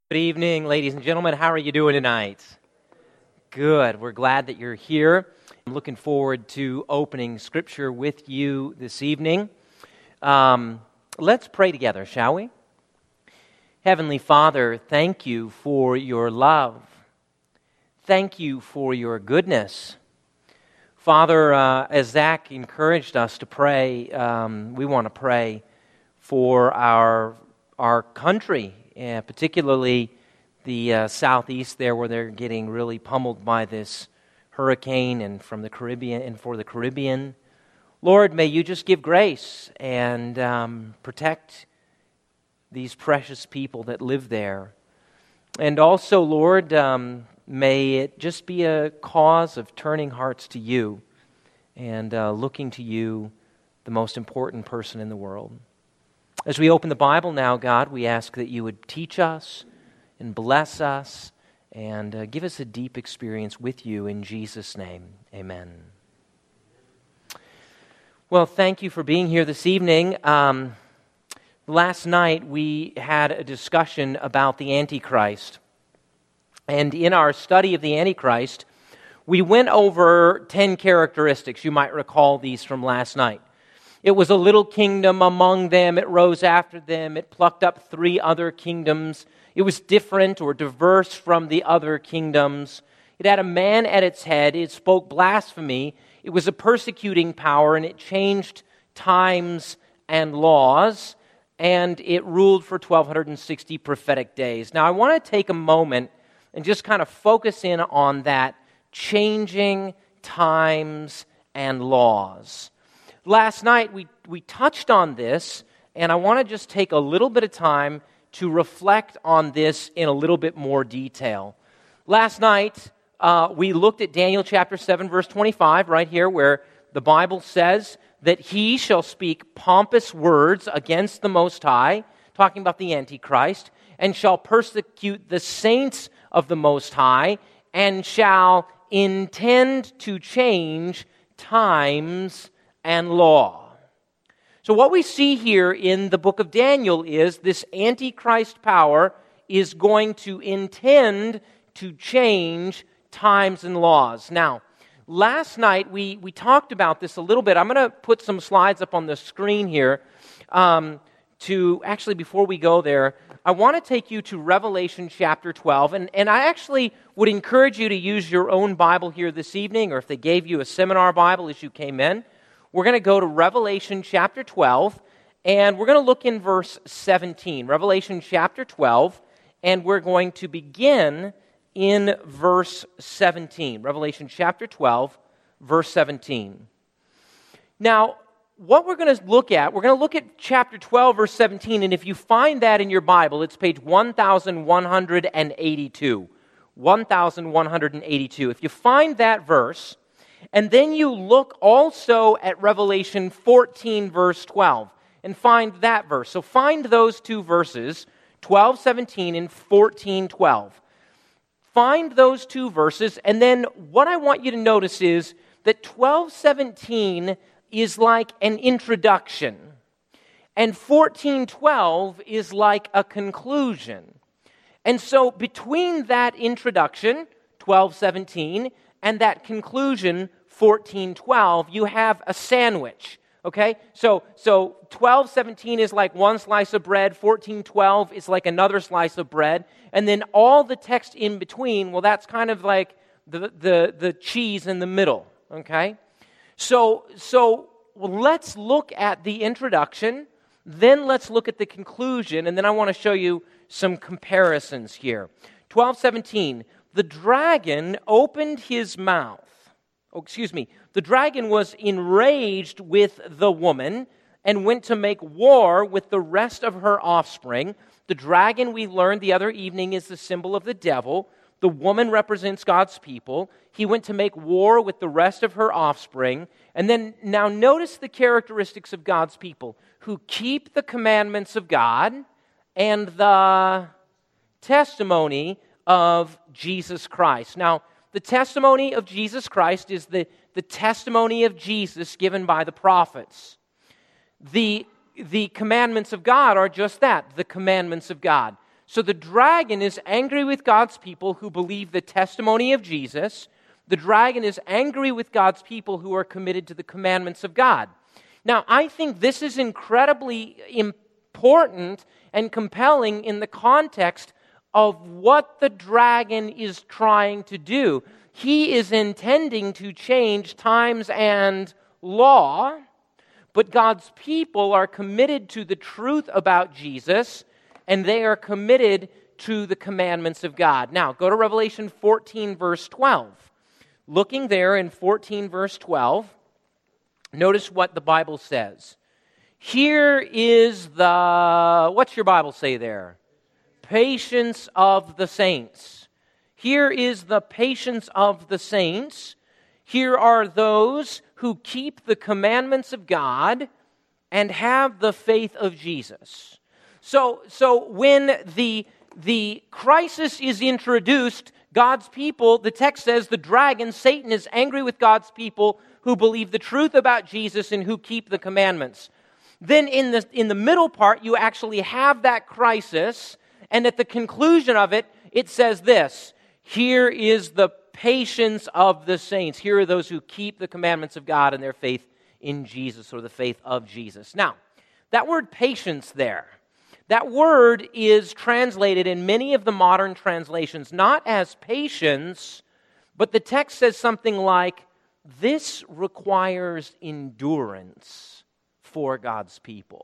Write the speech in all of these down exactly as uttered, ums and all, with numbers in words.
Good evening, ladies and gentlemen. How are you doing tonight? Good. We're glad that you're here. I'm looking forward to opening Scripture with you this evening. Um, let's pray together, shall we? Heavenly Father, thank you for your love. Thank you for your goodness. Father, uh, as Zach encouraged us to pray, um, we want to pray for our our country, uh, particularly the uh, southeast there, where they're getting really pummeled by this hurricane, and from the Caribbean and for the Caribbean. Lord, may you just give grace and um, protect these precious people that live there. And also, Lord, um, may it just be a cause of turning hearts to you and uh, looking to you, the most important person in the world. As we open the Bible now, God, we ask that you would teach us and bless us and uh, give us a deep experience with you in Jesus' name. Amen. Well, thank you for being here this evening. Um, last night we had a discussion about the Antichrist. And in our study of the Antichrist, we went over ten characteristics. You might recall these from last night. It was a little kingdom among them. It rose after them. It plucked up three other kingdoms. It was different or diverse from the other kingdoms. It had a man at its head. It spoke blasphemy. It was a persecuting power, and it changed times and laws, and it ruled for twelve sixty prophetic days. Now, I want to take a moment and just kind of focus in on that changing times and laws. Last night, we, we touched on this, and I want to just take a little bit of time to reflect on this in a little bit more detail. Last night, uh, we looked at Daniel chapter seven, verse twenty-five, right here, where the Bible says that he shall speak pompous words against the Most High, talking about the Antichrist, and shall persecute the saints of the Most High, and shall intend to change times and law. So what we see here in the book of Daniel is this Antichrist power is going to intend to change times and laws. Now, last night we, we talked about this a little bit. I'm going to put some slides up on the screen here. Um, to actually, before we go there, I want to take you to Revelation chapter twelve. And, and I actually would encourage you to use your own Bible here this evening, or if they gave you a seminar Bible as you came in. We're going to go to Revelation chapter twelve, and we're going to look in verse seventeen. Revelation chapter twelve, and we're going to begin in verse seventeen. Revelation chapter twelve, verse seventeen. Now, what we're going to look at, we're going to look at chapter twelve, verse seventeen, and if you find that in your Bible, it's page one thousand one hundred eighty-two. one thousand one hundred eighty-two. If you find that verse, and then you look also at Revelation fourteen, verse twelve, and find that verse. So find those two verses, twelve seventeen and fourteen twelve. Find those two verses, and then what I want you to notice is that twelve seventeen is like an introduction, and fourteen twelve is like a conclusion. And so between that introduction, twelve seventeen, and that conclusion, fourteen twelve, you have a sandwich, okay? So so twelve seventeen is like one slice of bread, fourteen twelve is like another slice of bread, and then all the text in between, well, that's kind of like the the, the cheese in the middle, okay? So, so well, let's look at the introduction, then let's look at the conclusion, and then I want to show you some comparisons here. twelve seventeen, the dragon opened his mouth. Oh, excuse me. The dragon was enraged with the woman and went to make war with the rest of her offspring. The dragon, we learned the other evening, is the symbol of the devil. The woman represents God's people. He went to make war with the rest of her offspring. And then now notice the characteristics of God's people who keep the commandments of God and the testimony of Jesus Christ. Now, the testimony of Jesus Christ is the, the testimony of Jesus given by the prophets. The, the commandments of God are just that, the commandments of God. So the dragon is angry with God's people who believe the testimony of Jesus. The dragon is angry with God's people who are committed to the commandments of God. Now, I think this is incredibly important and compelling in the context of what the dragon is trying to do. He is intending to change times and law, but God's people are committed to the truth about Jesus, and they are committed to the commandments of God. Now, go to Revelation fourteen, verse twelve. Looking there in fourteen, verse twelve, notice what the Bible says. Here is the, what's your Bible say there? Patience of the saints. Here is the patience of the saints. Here are those who keep the commandments of God and have the faith of Jesus. So, so when the, the crisis is introduced, God's people, the text says the dragon, Satan, is angry with God's people who believe the truth about Jesus and who keep the commandments. Then in the, in the middle part, you actually have that crisis, and at the conclusion of it, it says this: here is the patience of the saints. Here are those who keep the commandments of God and their faith in Jesus, or the faith of Jesus. Now, that word patience there, that word is translated in many of the modern translations not as patience, but the text says something like, this requires endurance for God's people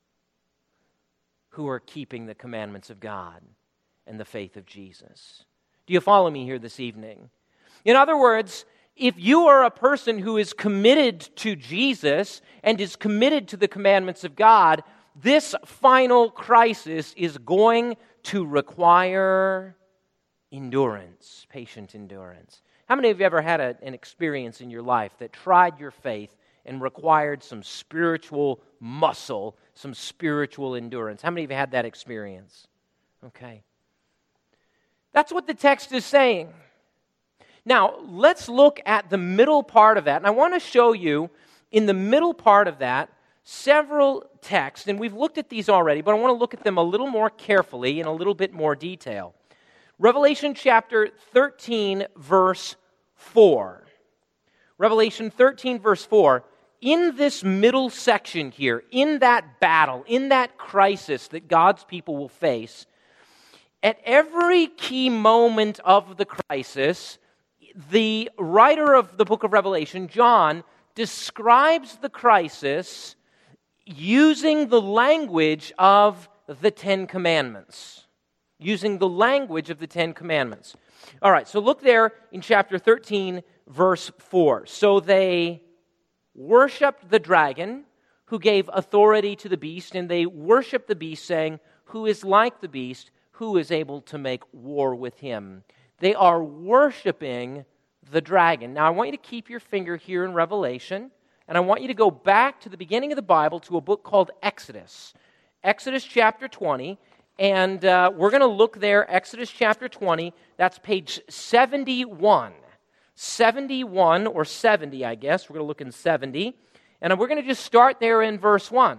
who are keeping the commandments of God and the faith of Jesus. Do you follow me here this evening? In other words, if you are a person who is committed to Jesus and is committed to the commandments of God, this final crisis is going to require endurance, patient endurance. How many of you ever had a, an experience in your life that tried your faith and required some spiritual muscle, some spiritual endurance? How many of you had that experience? Okay. That's what the text is saying. Now, let's look at the middle part of that. And I want to show you in the middle part of that several texts. And we've looked at these already, but I want to look at them a little more carefully in a little bit more detail. Revelation chapter thirteen, verse four. Revelation thirteen, verse four. In this middle section here, in that battle, in that crisis that God's people will face, at every key moment of the crisis, the writer of the book of Revelation, John, describes the crisis using the language of the Ten Commandments. Using the language of the Ten Commandments. All right, so look there in chapter thirteen, verse four. So they worshipped the dragon, who gave authority to the beast, and they worshipped the beast, saying, who is like the beast, who is able to make war with him? They are worshiping the dragon. Now, I want you to keep your finger here in Revelation, and I want you to go back to the beginning of the Bible to a book called Exodus. Exodus chapter twenty, and uh, we're going to look there, Exodus chapter twenty, that's page seventy-one. seventy-one, or seventy, I guess. We're going to look in seventy, and we're going to just start there in verse one.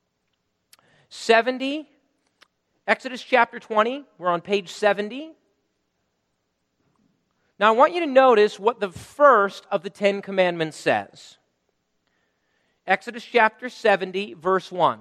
seventy, Exodus chapter twenty, we're on page seventy. Now, I want you to notice what the first of the Ten Commandments says. Exodus chapter seventy, verse one.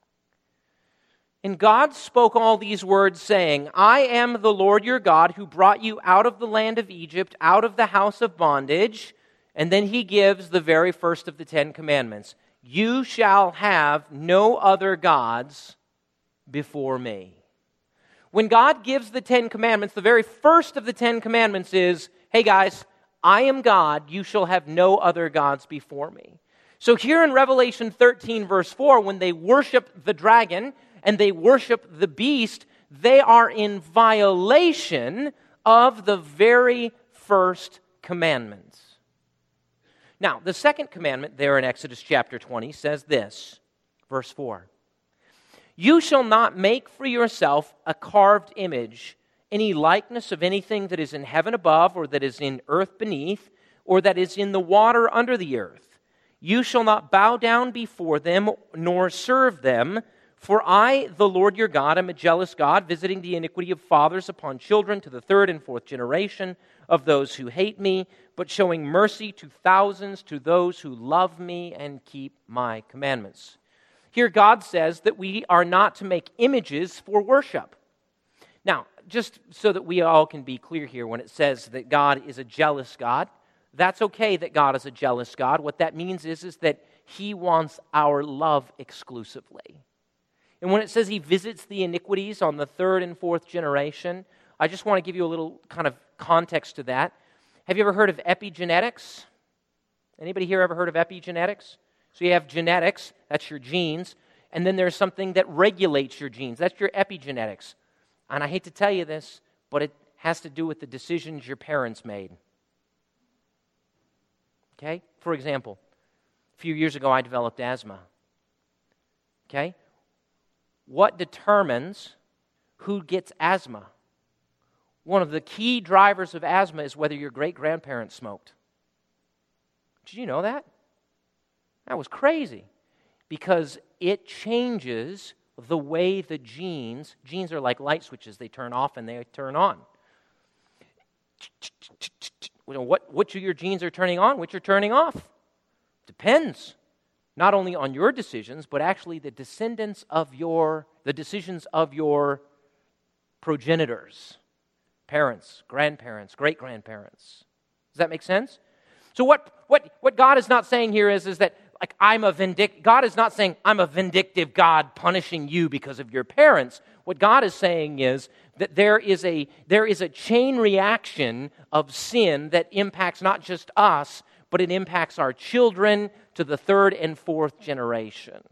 And God spoke all these words, saying, I am the Lord your God, who brought you out of the land of Egypt, out of the house of bondage. And then he gives the very first of the Ten Commandments. You shall have no other gods before me. When God gives the Ten Commandments, the very first of the Ten Commandments is, hey guys, I am God, you shall have no other gods before me. So here in Revelation thirteen, verse four, when they worship the dragon and they worship the beast, they are in violation of the very first commandments. Now, the second commandment there in Exodus chapter twenty says this, verse four. You shall not make for yourself a carved image, any likeness of anything that is in heaven above, or that is in earth beneath, or that is in the water under the earth. You shall not bow down before them, nor serve them, For I, the Lord your God, am a jealous God, visiting the iniquity of fathers upon children to the third and fourth generation of those who hate me, but showing mercy to thousands, to those who love me and keep my commandments. Here God says that we are not to make images for worship. Now, just so that we all can be clear here, when it says that God is a jealous God, that's okay that God is a jealous God. What that means is, is that He wants our love exclusively. And when it says He visits the iniquities on the third and fourth generation, I just want to give you a little kind of context to that. Have you ever heard of epigenetics? Anybody here ever heard of epigenetics? So you have genetics, that's your genes, and then there's something that regulates your genes. That's your epigenetics. And I hate to tell you this, but it has to do with the decisions your parents made. Okay? For example, a few years ago I developed asthma. Okay? What determines who gets asthma? One of the key drivers of asthma is whether your great-grandparents smoked. Did you know that? That was crazy, because it changes the way the genes, genes are like light switches, they turn off and they turn on. What, which of your genes are turning on, which are turning off? Depends, not only on your decisions, but actually the descendants of your, the decisions of your progenitors, parents, grandparents, great-grandparents. Does that make sense? So what, what, what God is not saying here is, is that like I'm a vindic- God is not saying I'm a vindictive God punishing you because of your parents. What God is saying is that there is a there is a chain reaction of sin that impacts not just us, but it impacts our children to the third and fourth generation.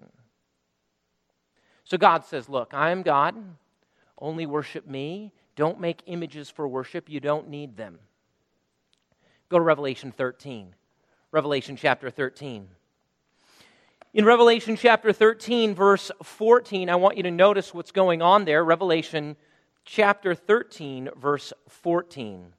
So God says, look, I am God. Only worship me. Don't make images for worship. You don't need them. Go to Revelation thirteen. Revelation chapter thirteen. In Revelation chapter thirteen, verse fourteen, I want you to notice what's going on there. Revelation chapter thirteen, verse fourteen.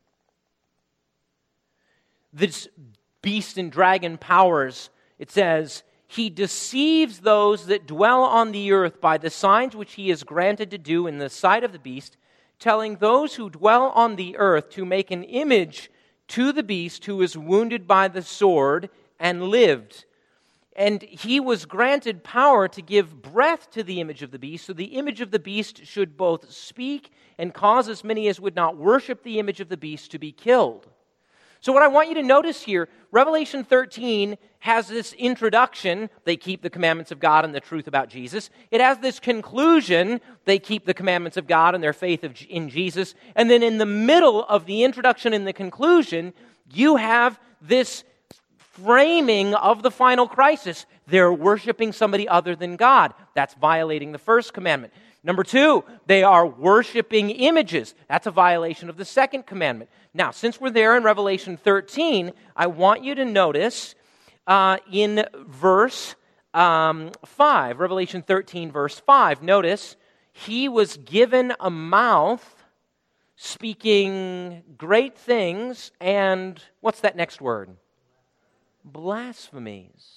This beast and dragon powers, it says, he deceives those that dwell on the earth by the signs which he is granted to do in the sight of the beast, telling those who dwell on the earth to make an image to the beast who is wounded by the sword and lived. And he was granted power to give breath to the image of the beast, so the image of the beast should both speak and cause as many as would not worship the image of the beast to be killed. So what I want you to notice here, Revelation thirteen has this introduction, they keep the commandments of God and the truth about Jesus. It has this conclusion, they keep the commandments of God and their faith in Jesus. And then in the middle of the introduction and the conclusion, you have this framing of the final crisis. They're worshiping somebody other than God. That's violating the first commandment. Number two, they are worshiping images. That's a violation of the second commandment. Now, since we're there in Revelation thirteen, I want you to notice uh, in verse um, five, Revelation thirteen, verse five, notice, he was given a mouth speaking great things and, what's that next word? Blasphemies.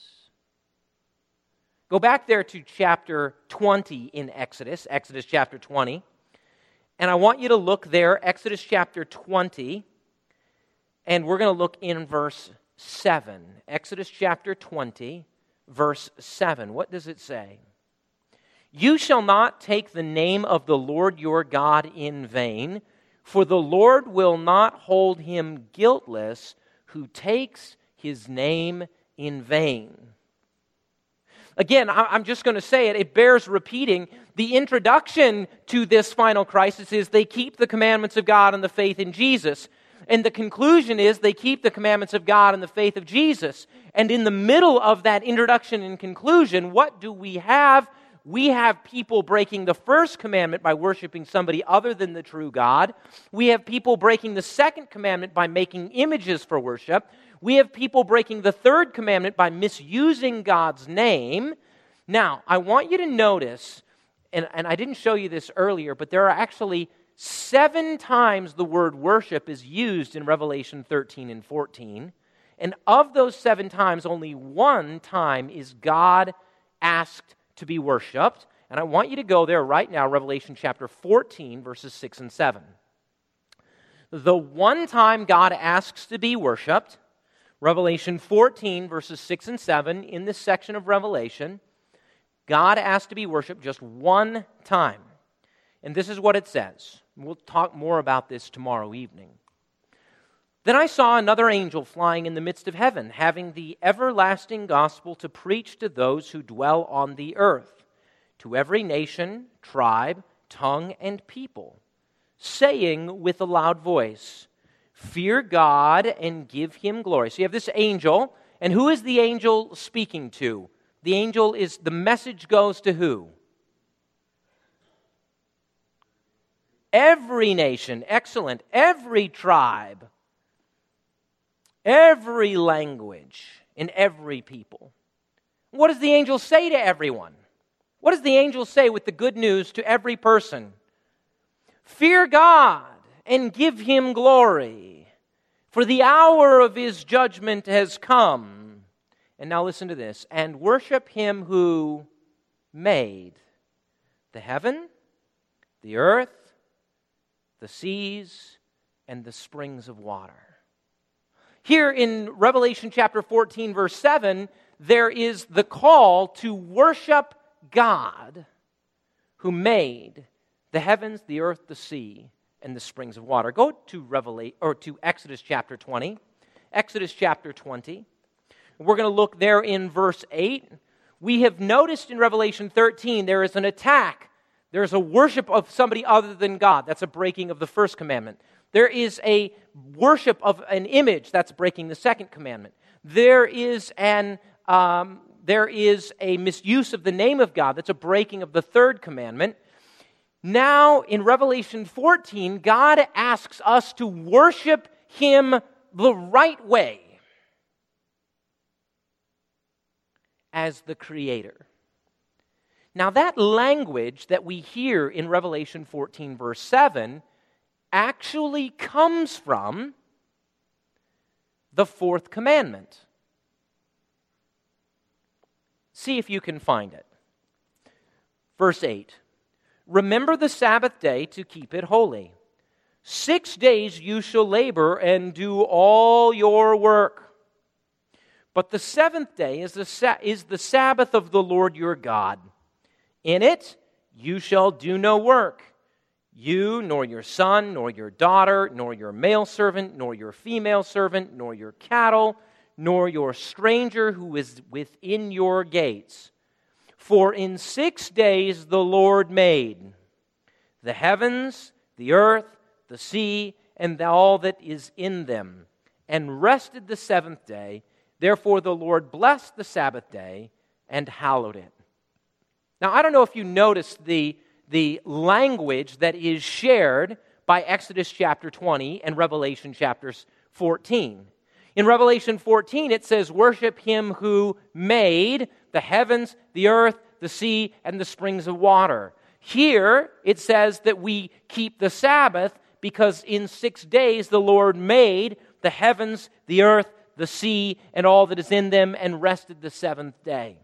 Go back there to chapter twenty in Exodus, Exodus chapter twenty. And I want you to look there, Exodus chapter twenty, and we're going to look in verse seven. Exodus chapter twenty, verse seven. What does it say? You shall not take the name of the Lord your God in vain, for the Lord will not hold him guiltless who takes his name in vain. Again, I'm just going to say it, it bears repeating. The introduction to this final crisis is they keep the commandments of God and the faith in Jesus. And the conclusion is they keep the commandments of God and the faith of Jesus. And in the middle of that introduction and conclusion, what do we have? We have people breaking the first commandment by worshiping somebody other than the true God. We have people breaking the second commandment by making images for worship. We have people breaking the third commandment by misusing God's name. Now, I want you to notice, and, and I didn't show you this earlier, but there are actually seven times the word worship is used in Revelation thirteen and fourteen. And of those seven times, only one time is God asked to be worshipped. And I want you to go there right now, Revelation chapter fourteen, verses six and seven. The one time God asks to be worshiped, Revelation fourteen, verses six and seven, in this section of Revelation, God asks to be worshiped just one time. And this is what it says. We'll talk more about this tomorrow evening. Then I saw another angel flying in the midst of heaven, having the everlasting gospel to preach to those who dwell on the earth, to every nation, tribe, tongue, and people, saying with a loud voice, fear God and give him glory. So you have this angel, and who is the angel speaking to? The angel is, the message goes to who? Every nation, excellent, every tribe, every language, and every people. What does the angel say to everyone? What does the angel say with the good news to every person? Fear God and give him glory, for the hour of his judgment has come. And now listen to this. And worship him who made the heaven, the earth, the seas, and the springs of water. Here in Revelation chapter fourteen, verse seven, there is the call to worship God who made the heavens, the earth, the sea, and the springs of water. Go to Revelation or to Exodus chapter twenty. Exodus chapter twenty. We're going to look there in verse eight. We have noticed in Revelation thirteen there is an attack. There's a worship of somebody other than God. That's a breaking of the first commandment. There is a worship of an image. That's breaking the second commandment. There is an um, there is a misuse of the name of God. That's a breaking of the third commandment. Now, in Revelation fourteen, God asks us to worship him the right way as the Creator. Now, that language that we hear in Revelation fourteen, verse seven, actually comes from the fourth commandment. See if you can find it. Verse eight. Remember the Sabbath day to keep it holy. Six days you shall labor and do all your work. But the seventh day is the, sa- is the Sabbath of the Lord your God. In it you shall do no work. You, nor your son, nor your daughter, nor your male servant, nor your female servant, nor your cattle, nor your stranger who is within your gates. For in six days the Lord made the heavens, the earth, the sea, and all that is in them, and rested the seventh day. Therefore the Lord blessed the Sabbath day and hallowed it. Now, I don't know if you noticed the, the language that is shared by Exodus chapter twenty and Revelation chapter fourteen. In Revelation fourteen, it says, worship him who made the heavens, the earth, the sea, and the springs of water. Here, it says that we keep the Sabbath because in six days the Lord made the heavens, the earth, the sea, and all that is in them, and rested the seventh day.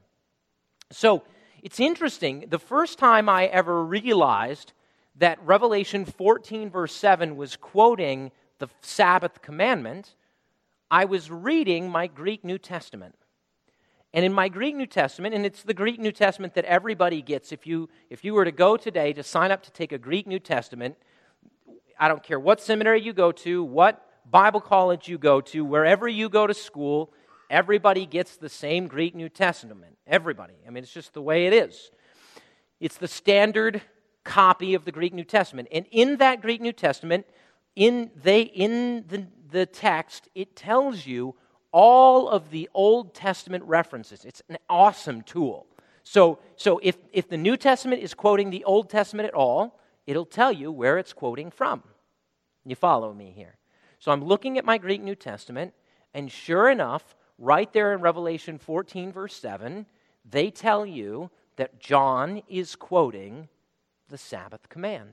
So, it's interesting. The first time I ever realized that Revelation fourteen, verse seven was quoting the Sabbath commandment, I was reading my Greek New Testament. And in my Greek New Testament, and it's the Greek New Testament that everybody gets, if you if you were to go today to sign up to take a Greek New Testament, I don't care what seminary you go to, what Bible college you go to, wherever you go to school, everybody gets the same Greek New Testament. Everybody. I mean, it's just the way it is. It's the standard copy of the Greek New Testament. And in that Greek New Testament, in they in the, the text, it tells you all of the Old Testament references. It's an awesome tool. So, so if, if the New Testament is quoting the Old Testament at all, it'll tell you where it's quoting from. You follow me here. So I'm looking at my Greek New Testament, and sure enough, right there in Revelation fourteen, verse seven, they tell you that John is quoting the Sabbath command.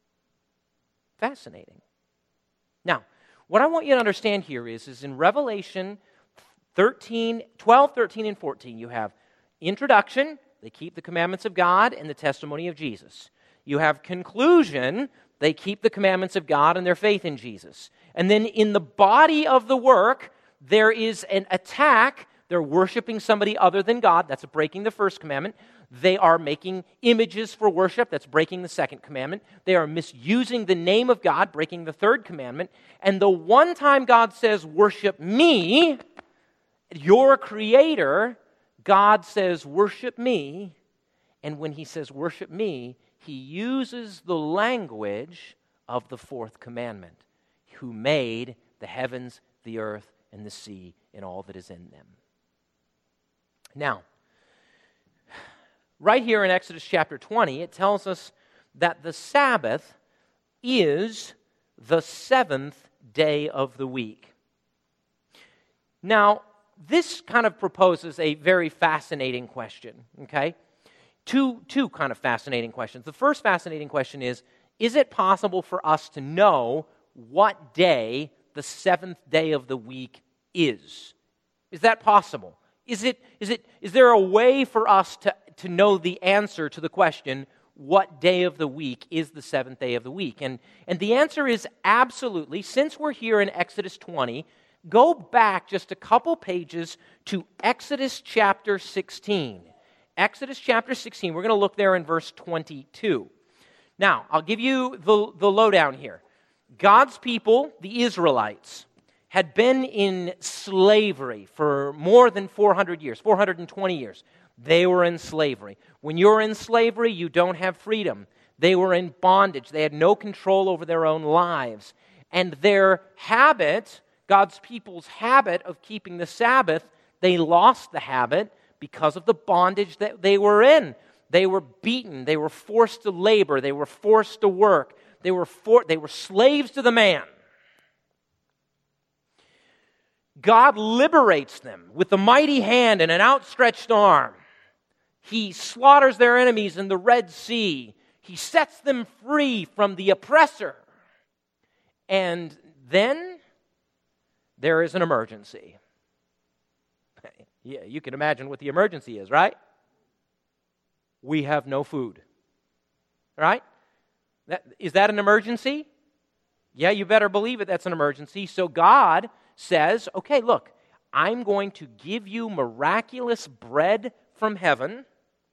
Fascinating. Now, what I want you to understand here is, is in Revelation thirteen, twelve, thirteen, and fourteen, you have introduction, they keep the commandments of God and the testimony of Jesus. You have conclusion, they keep the commandments of God and their faith in Jesus. And then in the body of the work, there is an attack. They're worshiping somebody other than God. That's breaking the first commandment. They are making images for worship. That's breaking the second commandment. They are misusing the name of God, breaking the third commandment. And the one time God says, worship me, your creator, God says, worship me. And when he says, worship me, he uses the language of the fourth commandment, who made the heavens, the earth, and the sea, and all that is in them. Now, right here in Exodus chapter twenty, it tells us that the Sabbath is the seventh day of the week. Now, this kind of proposes a very fascinating question, okay? Two, two kind of fascinating questions. The first fascinating question is, is it possible for us to know what day the seventh day of the week is? Is that possible? Is it, is it, is there a way for us to, to know the answer to the question, what day of the week is the seventh day of the week? And, and the answer is absolutely. Since we're here in Exodus twenty, go back just a couple pages to Exodus chapter sixteen. Exodus chapter sixteen, we're going to look there in verse twenty-two. Now, I'll give you the, the lowdown here. God's people, the Israelites, had been in slavery for more than four hundred years, four hundred twenty years. They were in slavery. When you're in slavery, you don't have freedom. They were in bondage. They had no control over their own lives. And their habit, God's people's habit of keeping the Sabbath, they lost the habit because of the bondage that they were in. They were beaten. They were forced to labor. They were forced to work. They were for, they were slaves to the man. God liberates them with a mighty hand and an outstretched arm. He slaughters their enemies in the Red Sea. He sets them free from the oppressor. And then there is an emergency. Yeah, you can imagine what the emergency is, right? We have no food. Right? That, is that an emergency? Yeah, you better believe it, that's an emergency. So God says, okay, look, I'm going to give you miraculous bread from heaven.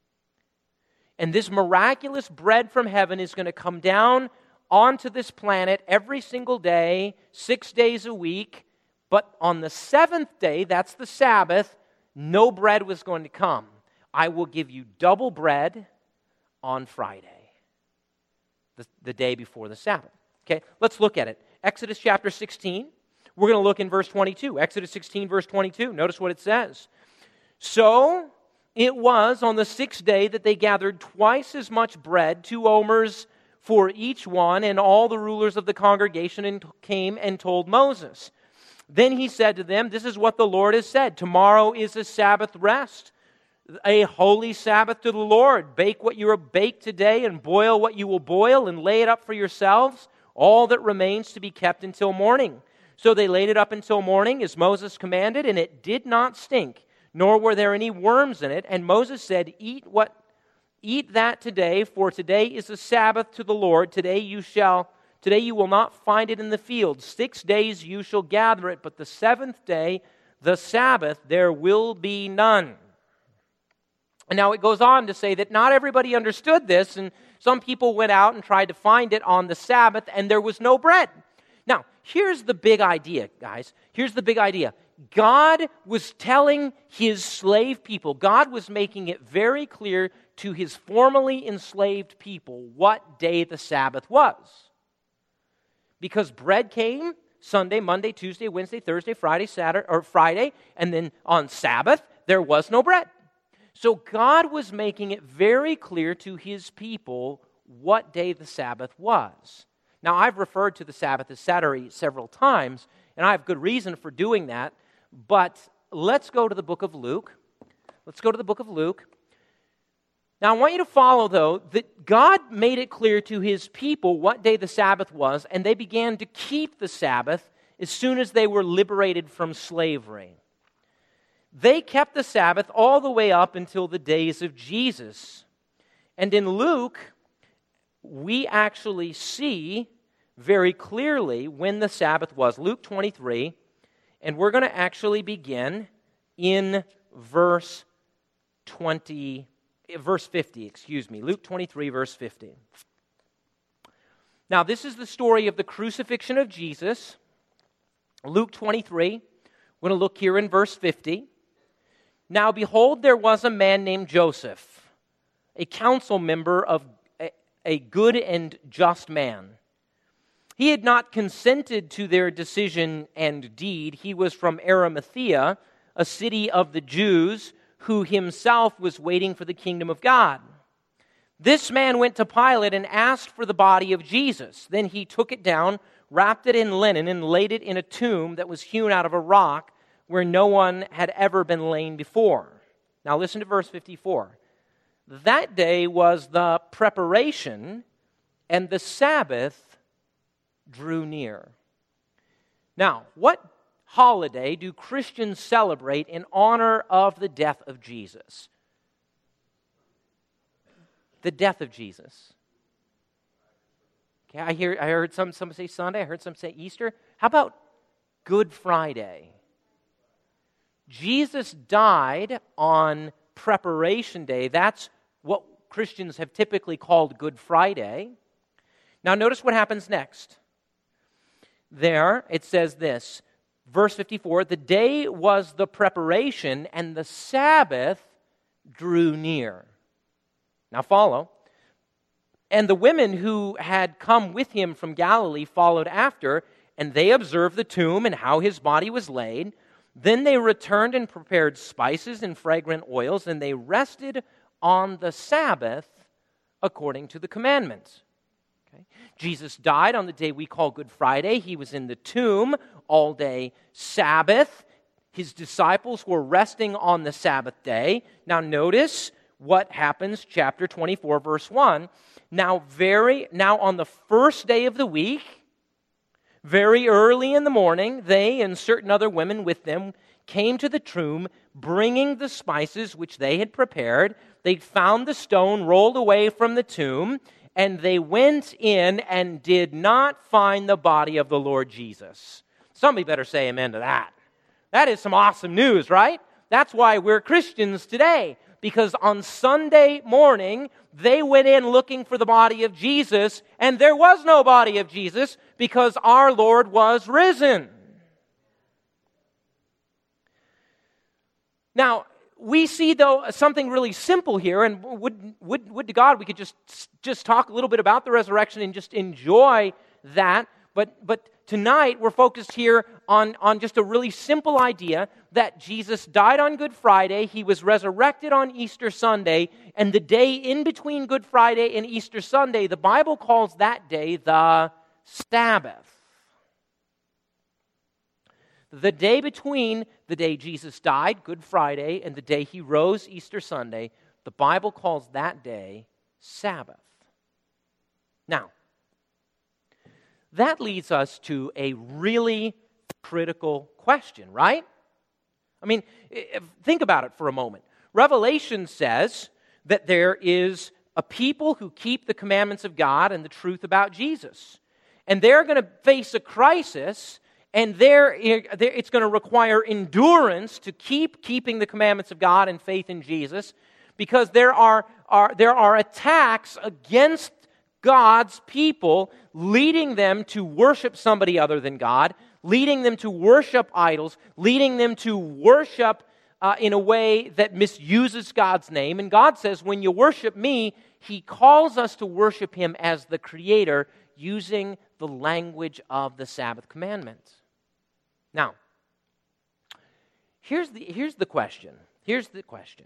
And this miraculous bread from heaven is going to come down onto this planet every single day, six days a week. But on the seventh day, that's the Sabbath, no bread was going to come. I will give you double bread on Friday, the, the day before the Sabbath. Okay, let's look at it. Exodus chapter sixteen. We're going to look in verse twenty-two. Exodus sixteen, verse twenty-two. Notice what it says. So it was on the sixth day that they gathered twice as much bread, two omers for each one, and all the rulers of the congregation and came and told Moses. Then he said to them, this is what the Lord has said. Tomorrow is a Sabbath rest, a holy Sabbath to the Lord. Bake what you are baked today and boil what you will boil and lay it up for yourselves, all that remains to be kept until morning. So they laid it up until morning as Moses commanded, and it did not stink, nor were there any worms in it. And Moses said, Eat what, eat that today, for today is a Sabbath to the Lord. Today you shall, today you will not find it in the field. Six days you shall gather it, but the seventh day, the Sabbath, there will be none. And now it goes on to say that not everybody understood this, and some people went out and tried to find it on the Sabbath, and there was no bread. Now, here's the big idea, guys. Here's the big idea. God was telling his slave people, God was making it very clear to his formerly enslaved people what day the Sabbath was. Because bread came Sunday, Monday, Tuesday, Wednesday, Thursday, Friday, Saturday, or Friday, and then on Sabbath, there was no bread. So God was making it very clear to his people what day the Sabbath was. Now, I've referred to the Sabbath as Saturday several times, and I have good reason for doing that, but let's go to the book of Luke. Let's go to the book of Luke. Now, I want you to follow, though, that God made it clear to his people what day the Sabbath was, and they began to keep the Sabbath as soon as they were liberated from slavery. They kept the Sabbath all the way up until the days of Jesus. And in Luke, we actually see very clearly when the Sabbath was. Luke twenty-three, and we're going to actually begin in verse twenty, verse fifty, excuse me. Luke twenty-three, verse fifty. Now, this is the story of the crucifixion of Jesus. Luke twenty-three, we're going to look here in verse fifty. Now, behold, there was a man named Joseph, a council member of a, a good and just man. He had not consented to their decision and deed. He was from Arimathea, a city of the Jews, who himself was waiting for the kingdom of God. This man went to Pilate and asked for the body of Jesus. Then he took it down, wrapped it in linen, and laid it in a tomb that was hewn out of a rock where no one had ever been lain before. Now listen to verse fifty-four. That day was the preparation, and the Sabbath drew near. Now, what holiday do Christians celebrate in honor of the death of Jesus? The death of Jesus. Okay, I hear I heard some some say Sunday, I heard some say Easter. How about Good Friday? Jesus died on Preparation Day. That's what Christians have typically called Good Friday. Now notice what happens next. There, it says this, verse fifty-four, the day was the preparation, and the Sabbath drew near. Now follow. And the women who had come with him from Galilee followed after, and they observed the tomb and how his body was laid. Then they returned and prepared spices and fragrant oils, and they rested on the Sabbath according to the commandments. Okay. Jesus died on the day we call Good Friday. He was in the tomb all day Sabbath. His disciples were resting on the Sabbath day. Now notice what happens, chapter twenty-four, verse one. Now very now on the first day of the week, very early in the morning, they and certain other women with them came to the tomb, bringing the spices which they had prepared. They found the stone rolled away from the tomb, and they went in and did not find the body of the Lord Jesus. Somebody better say amen to that. That is some awesome news, right? That's why we're Christians today. Because on Sunday morning, they went in looking for the body of Jesus, and there was no body of Jesus because our Lord was risen. Now, we see, though, something really simple here, and would, would, would to God we could just, just talk a little bit about the resurrection and just enjoy that. But, but tonight we're focused here on, on just a really simple idea that Jesus died on Good Friday, He was resurrected on Easter Sunday, and the day in between Good Friday and Easter Sunday, the Bible calls that day the Sabbath. The day between the day Jesus died, Good Friday, and the day He rose, Easter Sunday, the Bible calls that day Sabbath. Now, that leads us to a really critical question, right? I mean, think about it for a moment. Revelation says that there is a people who keep the commandments of God and the truth about Jesus. And they're going to face a crisis, and they're, it's going to require endurance to keep keeping the commandments of God and faith in Jesus, because there are, are, there are attacks against God's people, leading them to worship somebody other than God, leading them to worship idols, leading them to worship uh, in a way that misuses God's name. And God says, when you worship me, He calls us to worship Him as the Creator using the language of the Sabbath commandments. Now, here's the, here's the question. Here's the question.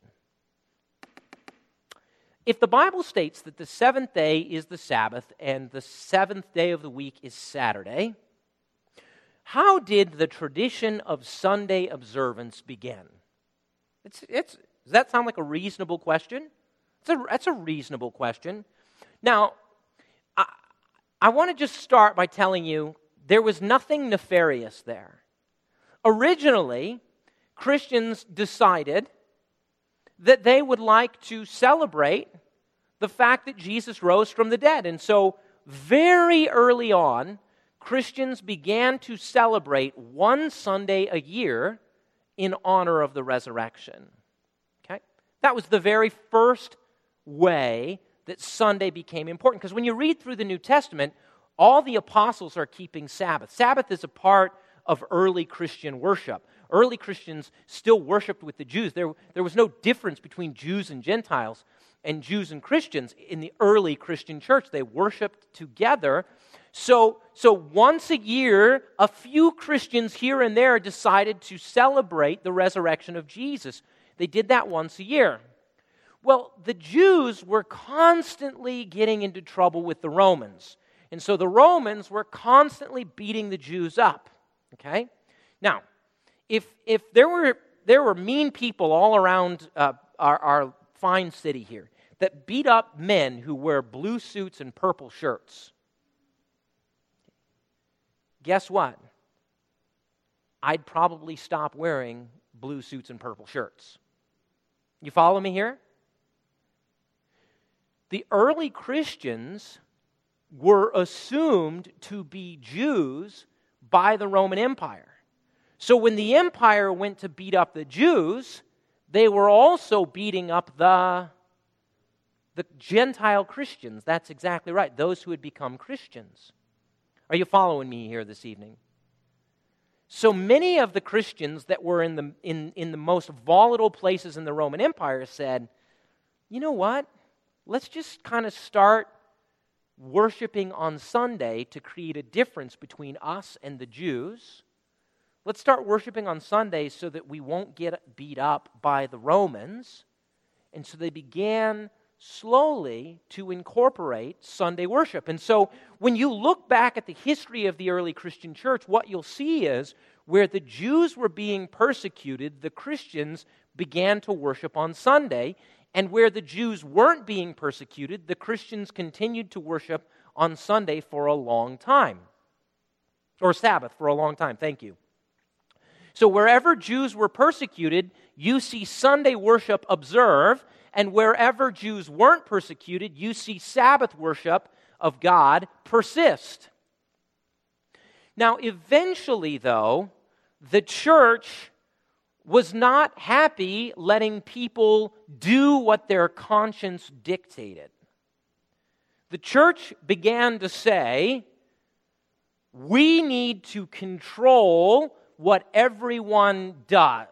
If the Bible states that the seventh day is the Sabbath and the seventh day of the week is Saturday, how did the tradition of Sunday observance begin? It's, it's, does that sound like a reasonable question? It's a, that's a reasonable question. Now, I, I want to just start by telling you there was nothing nefarious there. Originally, Christians decided that they would like to celebrate the fact that Jesus rose from the dead. And so very early on, Christians began to celebrate one Sunday a year in honor of the resurrection. Okay? That was the very first way that Sunday became important. Because when you read through the New Testament, all the apostles are keeping Sabbath. Sabbath is a part of early Christian worship. Early Christians still worshiped with the Jews. There, there was no difference between Jews and Gentiles and Jews and Christians in the early Christian church. They worshiped together. So, so once a year, a few Christians here and there decided to celebrate the resurrection of Jesus. They did that once a year. Well, the Jews were constantly getting into trouble with the Romans. And so the Romans were constantly beating the Jews up. Okay? Now, if if there were there were mean people all around uh, our, our fine city here that beat up men who wear blue suits and purple shirts, guess what? I'd probably stop wearing blue suits and purple shirts. You follow me here? The early Christians were assumed to be Jews by the Roman Empire. So when the empire went to beat up the Jews, they were also beating up the, the Gentile Christians. That's exactly right, those who had become Christians. Are you following me here this evening? So many of the Christians that were in the, in, in the most volatile places in the Roman Empire said, you know what? Let's just kind of start worshiping on Sunday to create a difference between us and the Jews. Let's start worshiping on Sunday so that we won't get beat up by the Romans. And so they began slowly to incorporate Sunday worship. And so when you look back at the history of the early Christian church, what you'll see is where the Jews were being persecuted, the Christians began to worship on Sunday. And where the Jews weren't being persecuted, the Christians continued to worship on Sunday for a long time. Or Sabbath for a long time, thank you. So wherever Jews were persecuted, you see Sunday worship observed, and wherever Jews weren't persecuted, you see Sabbath worship of God persist. Now, eventually, though, the church was not happy letting people do what their conscience dictated. The church began to say, we need to control what everyone does.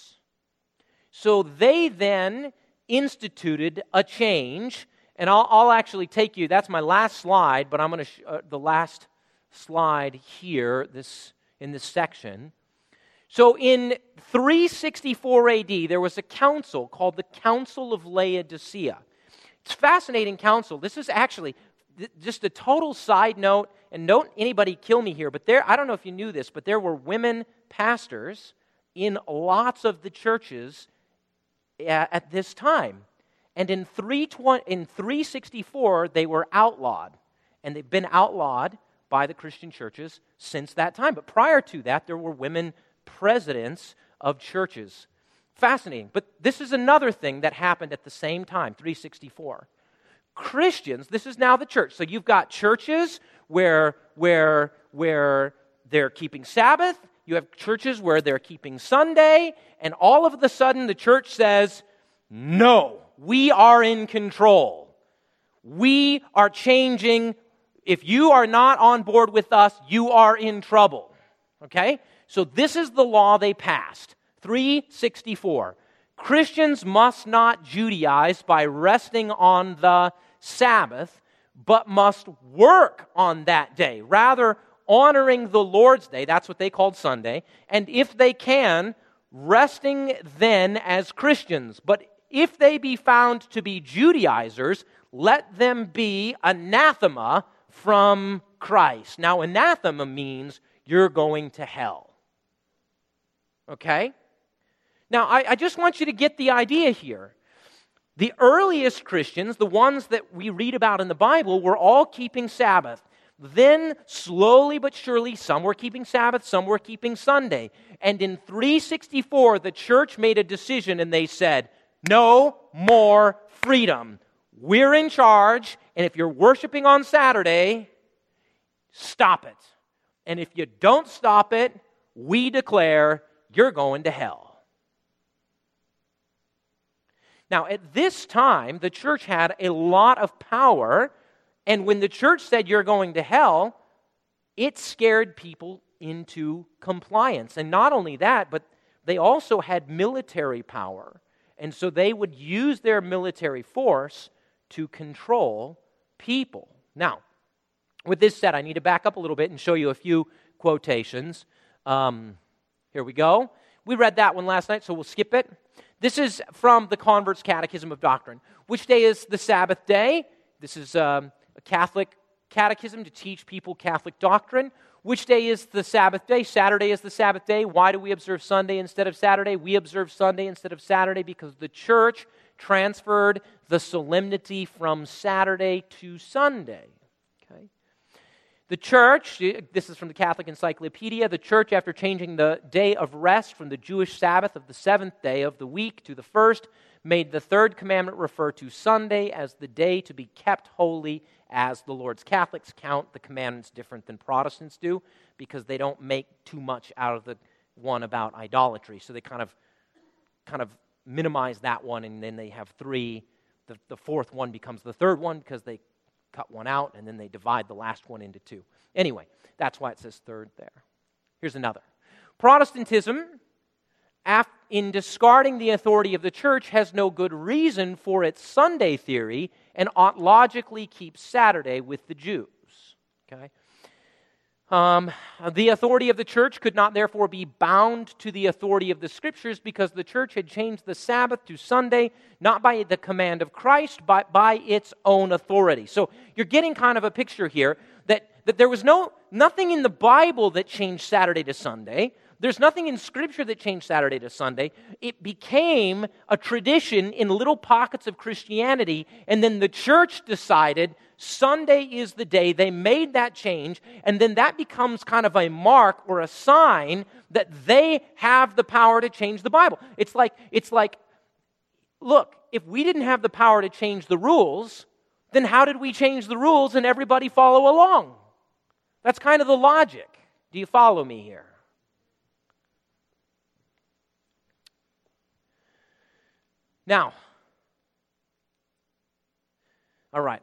So they then instituted a change, and I'll, I'll actually take you, that's my last slide, but I'm going to, sh- uh, the last slide here, this in this section. So in three sixty-four A D, there was a council called the Council of Laodicea. It's a fascinating council. This is actually th- just a total side note, and don't anybody kill me here, but there, I don't know if you knew this, but there were women pastors in lots of the churches at, at this time. And in three sixty-four, they were outlawed, and they've been outlawed by the Christian churches since that time. But prior to that, there were women presidents of churches. Fascinating. But this is another thing that happened at the same time, three sixty-four. Christians, this is now the church. So you've got churches where, where, where they're keeping Sabbath. You have churches where they're keeping Sunday. And all of a sudden the church says, no, we are in control. We are changing. If you are not on board with us, you are in trouble. Okay? So this is the law they passed, three sixty-four. Christians must not Judaize by resting on the Sabbath, but must work on that day, rather honoring the Lord's Day, that's what they called Sunday, and if they can, resting then as Christians. But if they be found to be Judaizers, let them be anathema from Christ. Now, anathema means you're going to hell. Okay? Now, I, I just want you to get the idea here. The earliest Christians, the ones that we read about in the Bible, were all keeping Sabbath. Then, slowly but surely, some were keeping Sabbath, some were keeping Sunday. And in three sixty-four, the church made a decision and they said, no more freedom. We're in charge, and if you're worshiping on Saturday, stop it. And if you don't stop it, we declare you're going to hell. Now, at this time, the church had a lot of power, and when the church said you're going to hell, it scared people into compliance. And not only that, but they also had military power. And so they would use their military force to control people. Now, with this said, I need to back up a little bit and show you a few quotations. Um, here we go. We read that one last night, so we'll skip it. This is from the Convert's Catechism of Doctrine. Which day is the Sabbath day? This is um, a Catholic catechism to teach people Catholic doctrine. Which day is the Sabbath day? Saturday is the Sabbath day. Why do we observe Sunday instead of Saturday? We observe Sunday instead of Saturday because the church transferred the solemnity from Saturday to Sunday. Okay. The church, this is from the Catholic Encyclopedia, the church, after changing the day of rest from the Jewish Sabbath of the seventh day of the week to the first, made the third commandment refer to Sunday as the day to be kept holy as the Lord's. Catholics count the commandments different than Protestants do because they don't make too much out of the one about idolatry. So they kind of kind of minimize that one, and then they have three. The, the fourth one becomes the third one because they cut one out, and then they divide the last one into two. Anyway, that's why it says third there. Here's another. Protestantism, af- in discarding the authority of the church, has no good reason for its Sunday theory and ought logically keep Saturday with the Jews. Okay? Um, the authority of the church could not therefore be bound to the authority of the Scriptures because the church had changed the Sabbath to Sunday, not by the command of Christ, but by its own authority. So you're getting kind of a picture here that, that there was no nothing in the Bible that changed Saturday to Sunday. There's nothing in Scripture that changed Saturday to Sunday. It became a tradition in little pockets of Christianity, and then the church decided Sunday is the day. They made that change, and then that becomes kind of a mark or a sign that they have the power to change the Bible. It's like, it's like, look, if we didn't have the power to change the rules, then how did we change the rules and everybody follow along? That's kind of the logic. Do you follow me here? Now, all right.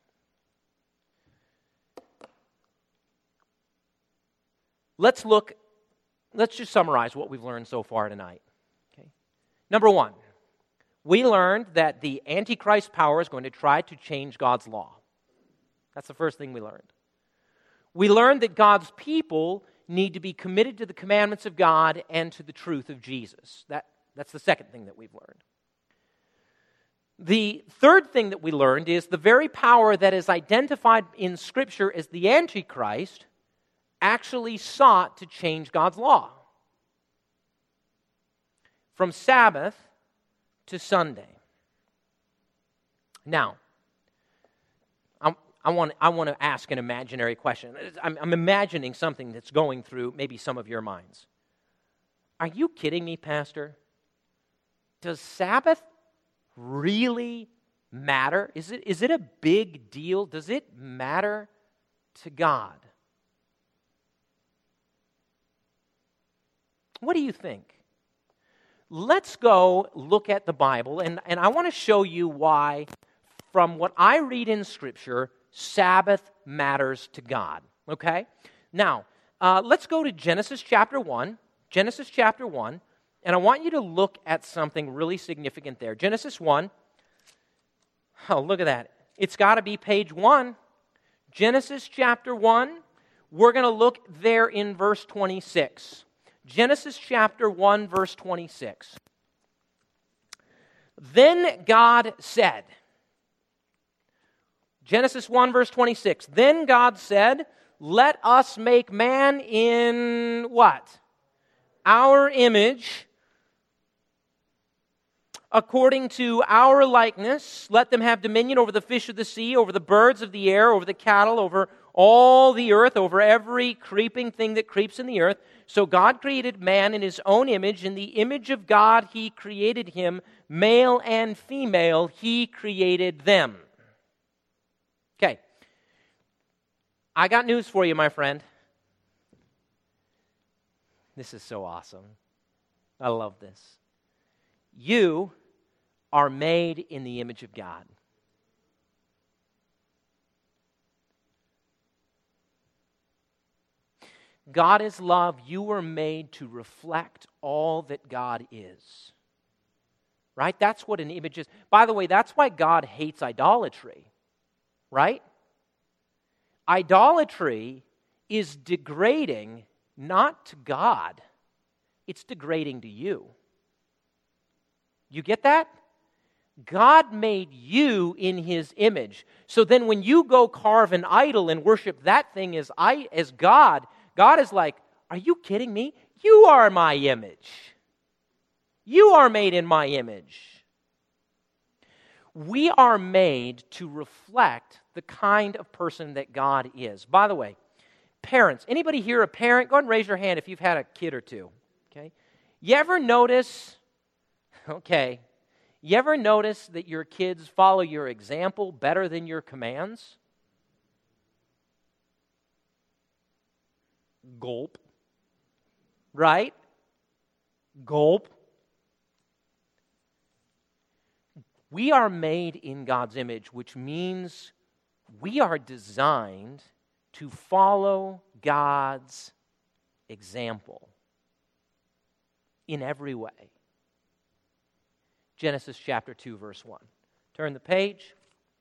Let's look, let's just summarize what we've learned so far tonight. Okay. Number one, we learned that the Antichrist power is going to try to change God's law. That's the first thing we learned. We learned that God's people need to be committed to the commandments of God and to the truth of Jesus. That, that's the second thing that we've learned. The third thing that we learned is the very power that is identified in Scripture as the Antichrist actually sought to change God's law from Sabbath to Sunday. Now, I'm, I want, I want to ask an imaginary question. I'm, I'm imagining something that's going through maybe some of your minds. Are you kidding me, Pastor? Does Sabbath really matter? Is it, is it a big deal? Does it matter to God? What do you think? Let's go look at the Bible, and, and I want to show you why, from what I read in Scripture, Sabbath matters to God. Okay? Now, uh, let's go to Genesis chapter one. Genesis chapter one. And I want you to look at something really significant there. Genesis one. Oh, look at that. It's got to be page one. Genesis chapter one. We're going to look there in verse twenty-six. Genesis chapter one, verse twenty-six. Then God said, Genesis one, verse twenty-six. Then God said, let us make man in what? Our image, according to our likeness. Let them have dominion over the fish of the sea, over the birds of the air, over the cattle, over all the earth, over every creeping thing that creeps in the earth. So God created man in his own image. In the image of God, he created him. Male and female, he created them. Okay. I got news for you, my friend. This is so awesome. I love this. You are made in the image of God. God is love. You were made to reflect all that God is. Right? That's what an image is. By the way, that's why God hates idolatry. Right? Idolatry is degrading not to God. It's degrading to you. You get that? God made you in His image. So then when you go carve an idol and worship that thing as, I, as God, God is like, are you kidding me? You are my image. You are made in my image. We are made to reflect the kind of person that God is. By the way, parents, anybody here a parent? Go ahead and raise your hand if you've had a kid or two. Okay? You ever notice, okay, you ever notice that your kids follow your example better than your commands? Gulp. Right? Gulp. We are made in God's image, which means we are designed to follow God's example in every way. Genesis chapter two, verse one. Turn the page.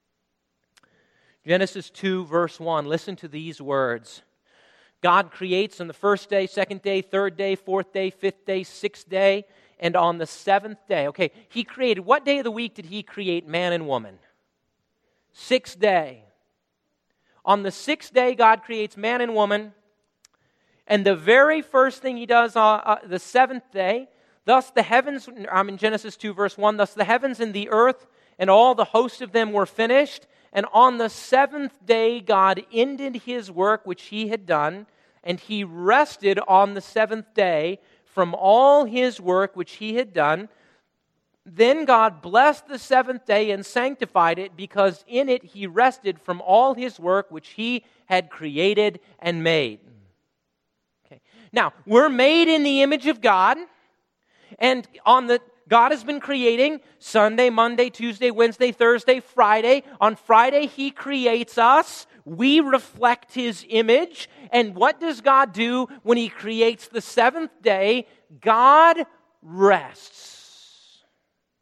Genesis two, verse one. Listen to these words. God creates on the first day, second day, third day, fourth day, fifth day, sixth day, and on the seventh day. Okay, He created, what day of the week did He create man and woman? Sixth day. On the sixth day, God creates man and woman, and the very first thing He does on uh, the seventh day, thus the heavens, I'm in Genesis two, verse one, thus the heavens and the earth and all the host of them were finished, and on the seventh day God ended His work which He had done, and He rested on the seventh day from all His work which He had done. Then God blessed the seventh day and sanctified it, because in it He rested from all His work which He had created and made. Okay. Now, we're made in the image of God, and on the God has been creating Sunday, Monday, Tuesday, Wednesday, Thursday, Friday. On Friday, He creates us. We reflect His image. And what does God do when He creates the seventh day? God rests.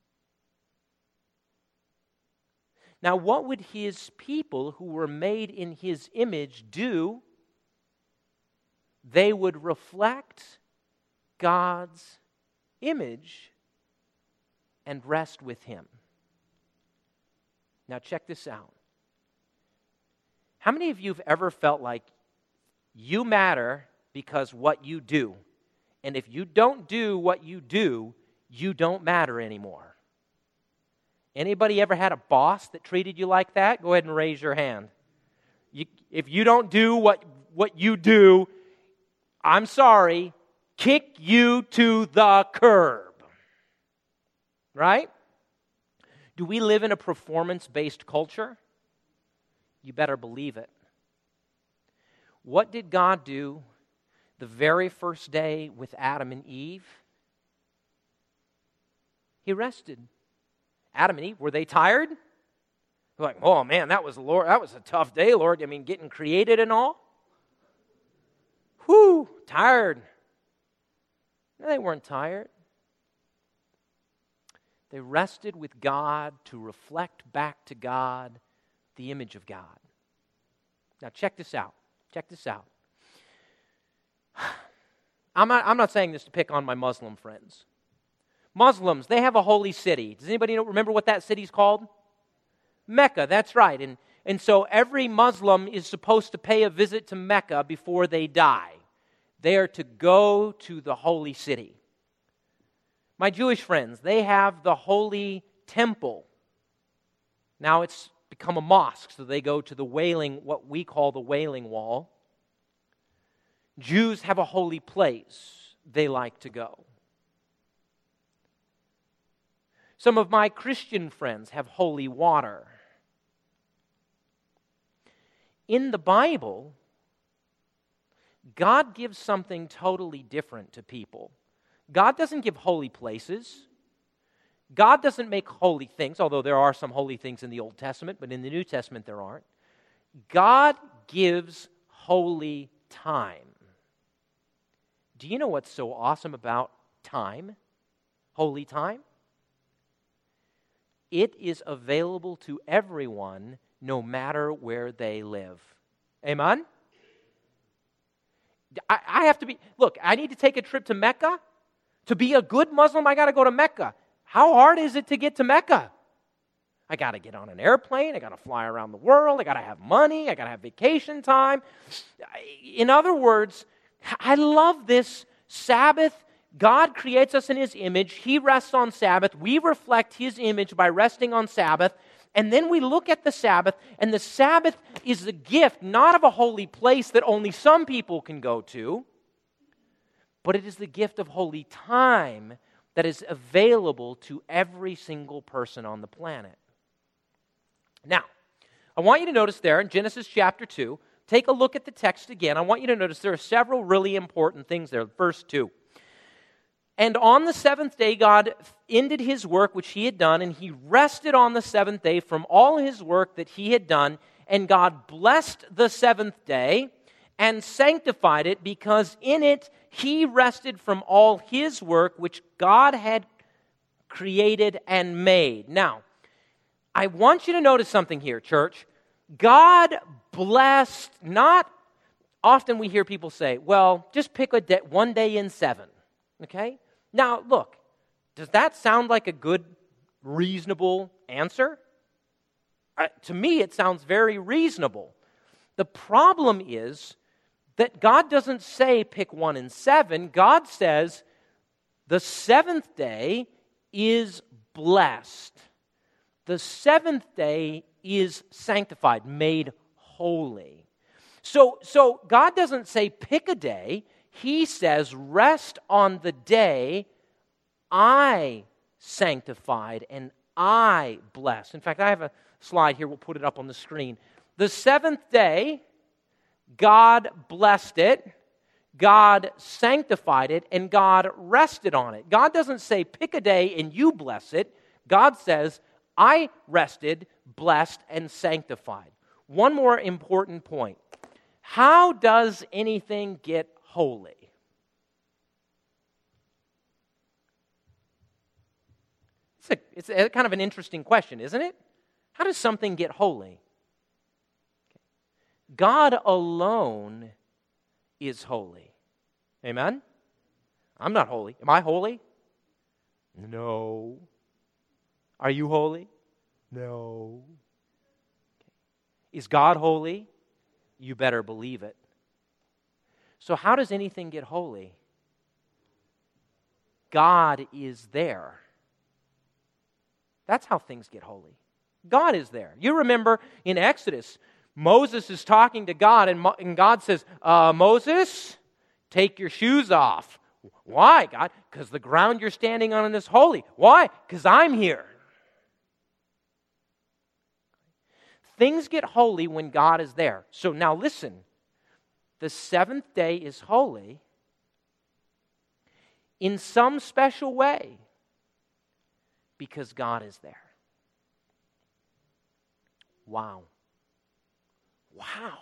Now, what would His people who were made in His image do? They would reflect God's image and rest with Him. Now check this out. How many of you have ever felt like you matter because what you do? And if you don't do what you do, you don't matter anymore? Anybody ever had a boss that treated you like that? Go ahead and raise your hand. You, if you don't do what, what you do, I'm sorry, kick you to the curb. Right? Do we live in a performance-based culture? You better believe it. What did God do the very first day with Adam and Eve? He rested. Adam and Eve, were they tired? They're like, oh man, that was Lord, that was a tough day, Lord. I mean, getting created and all. Whew, tired. No, they weren't tired. They rested with God to reflect back to God the image of God. Now check this out. Check this out. I'm not, I'm not saying this to pick on my Muslim friends. Muslims, they have a holy city. Does anybody know, remember what that city's called? Mecca, that's right. And, and so every Muslim is supposed to pay a visit to Mecca before they die. They are to go to the holy city. My Jewish friends, they have the holy temple. Now, it's become a mosque, so they go to the Wailing, what we call the Wailing Wall. Jews have a holy place they like to go. Some of my Christian friends have holy water. In the Bible, God gives something totally different to people. God doesn't give holy places. God doesn't make holy things, although there are some holy things in the Old Testament, but in the New Testament there aren't. God gives holy time. Do you know what's so awesome about time? Holy time? It is available to everyone no matter where they live. Amen? I, I have to be, look, I need to take a trip to Mecca. To be a good Muslim, I got to go to Mecca. How hard is it to get to Mecca? I got to get on an airplane. I got to fly around the world. I got to have money. I got to have vacation time. In other words, I love this Sabbath. God creates us in His image. He rests on Sabbath. We reflect His image by resting on Sabbath. And then we look at the Sabbath, and the Sabbath is the gift, not of a holy place that only some people can go to, but it is the gift of holy time that is available to every single person on the planet. Now, I want you to notice there in Genesis chapter two, take a look at the text again. I want you to notice there are several really important things there. Verse two. And on the seventh day, God ended His work which He had done, and He rested on the seventh day from all His work that He had done. And God blessed the seventh day and sanctified it, because in it He rested from all His work which God had created and made. Now, I want you to notice something here, church. God blessed, not often we hear people say, well, just pick a day, one day in seven, okay? Now, look, does that sound like a good, reasonable answer? Uh, to me, it sounds very reasonable. The problem is that God doesn't say pick one in seven. God says the seventh day is blessed. The seventh day is sanctified, made holy. So, so God doesn't say pick a day. He says rest on the day I sanctified and I blessed. In fact, I have a slide here. We'll put it up on the screen. The seventh day, God blessed it, God sanctified it, and God rested on it. God doesn't say pick a day and you bless it. God says I rested, blessed, and sanctified. One more important point. How does anything get holy? It's, a, it's a, kind of an interesting question, isn't it? How does something get holy? God alone is holy. Amen? I'm not holy. Am I holy? No. Are you holy? No. Is God holy? You better believe it. So how does anything get holy? God is there. That's how things get holy. God is there. You remember in Exodus, Moses is talking to God, and, Mo- and God says, uh, Moses, take your shoes off. Why, God? Because the ground you're standing on is holy. Why? Because I'm here. Things get holy when God is there. So now listen, the seventh day is holy in some special way because God is there. Wow. Wow.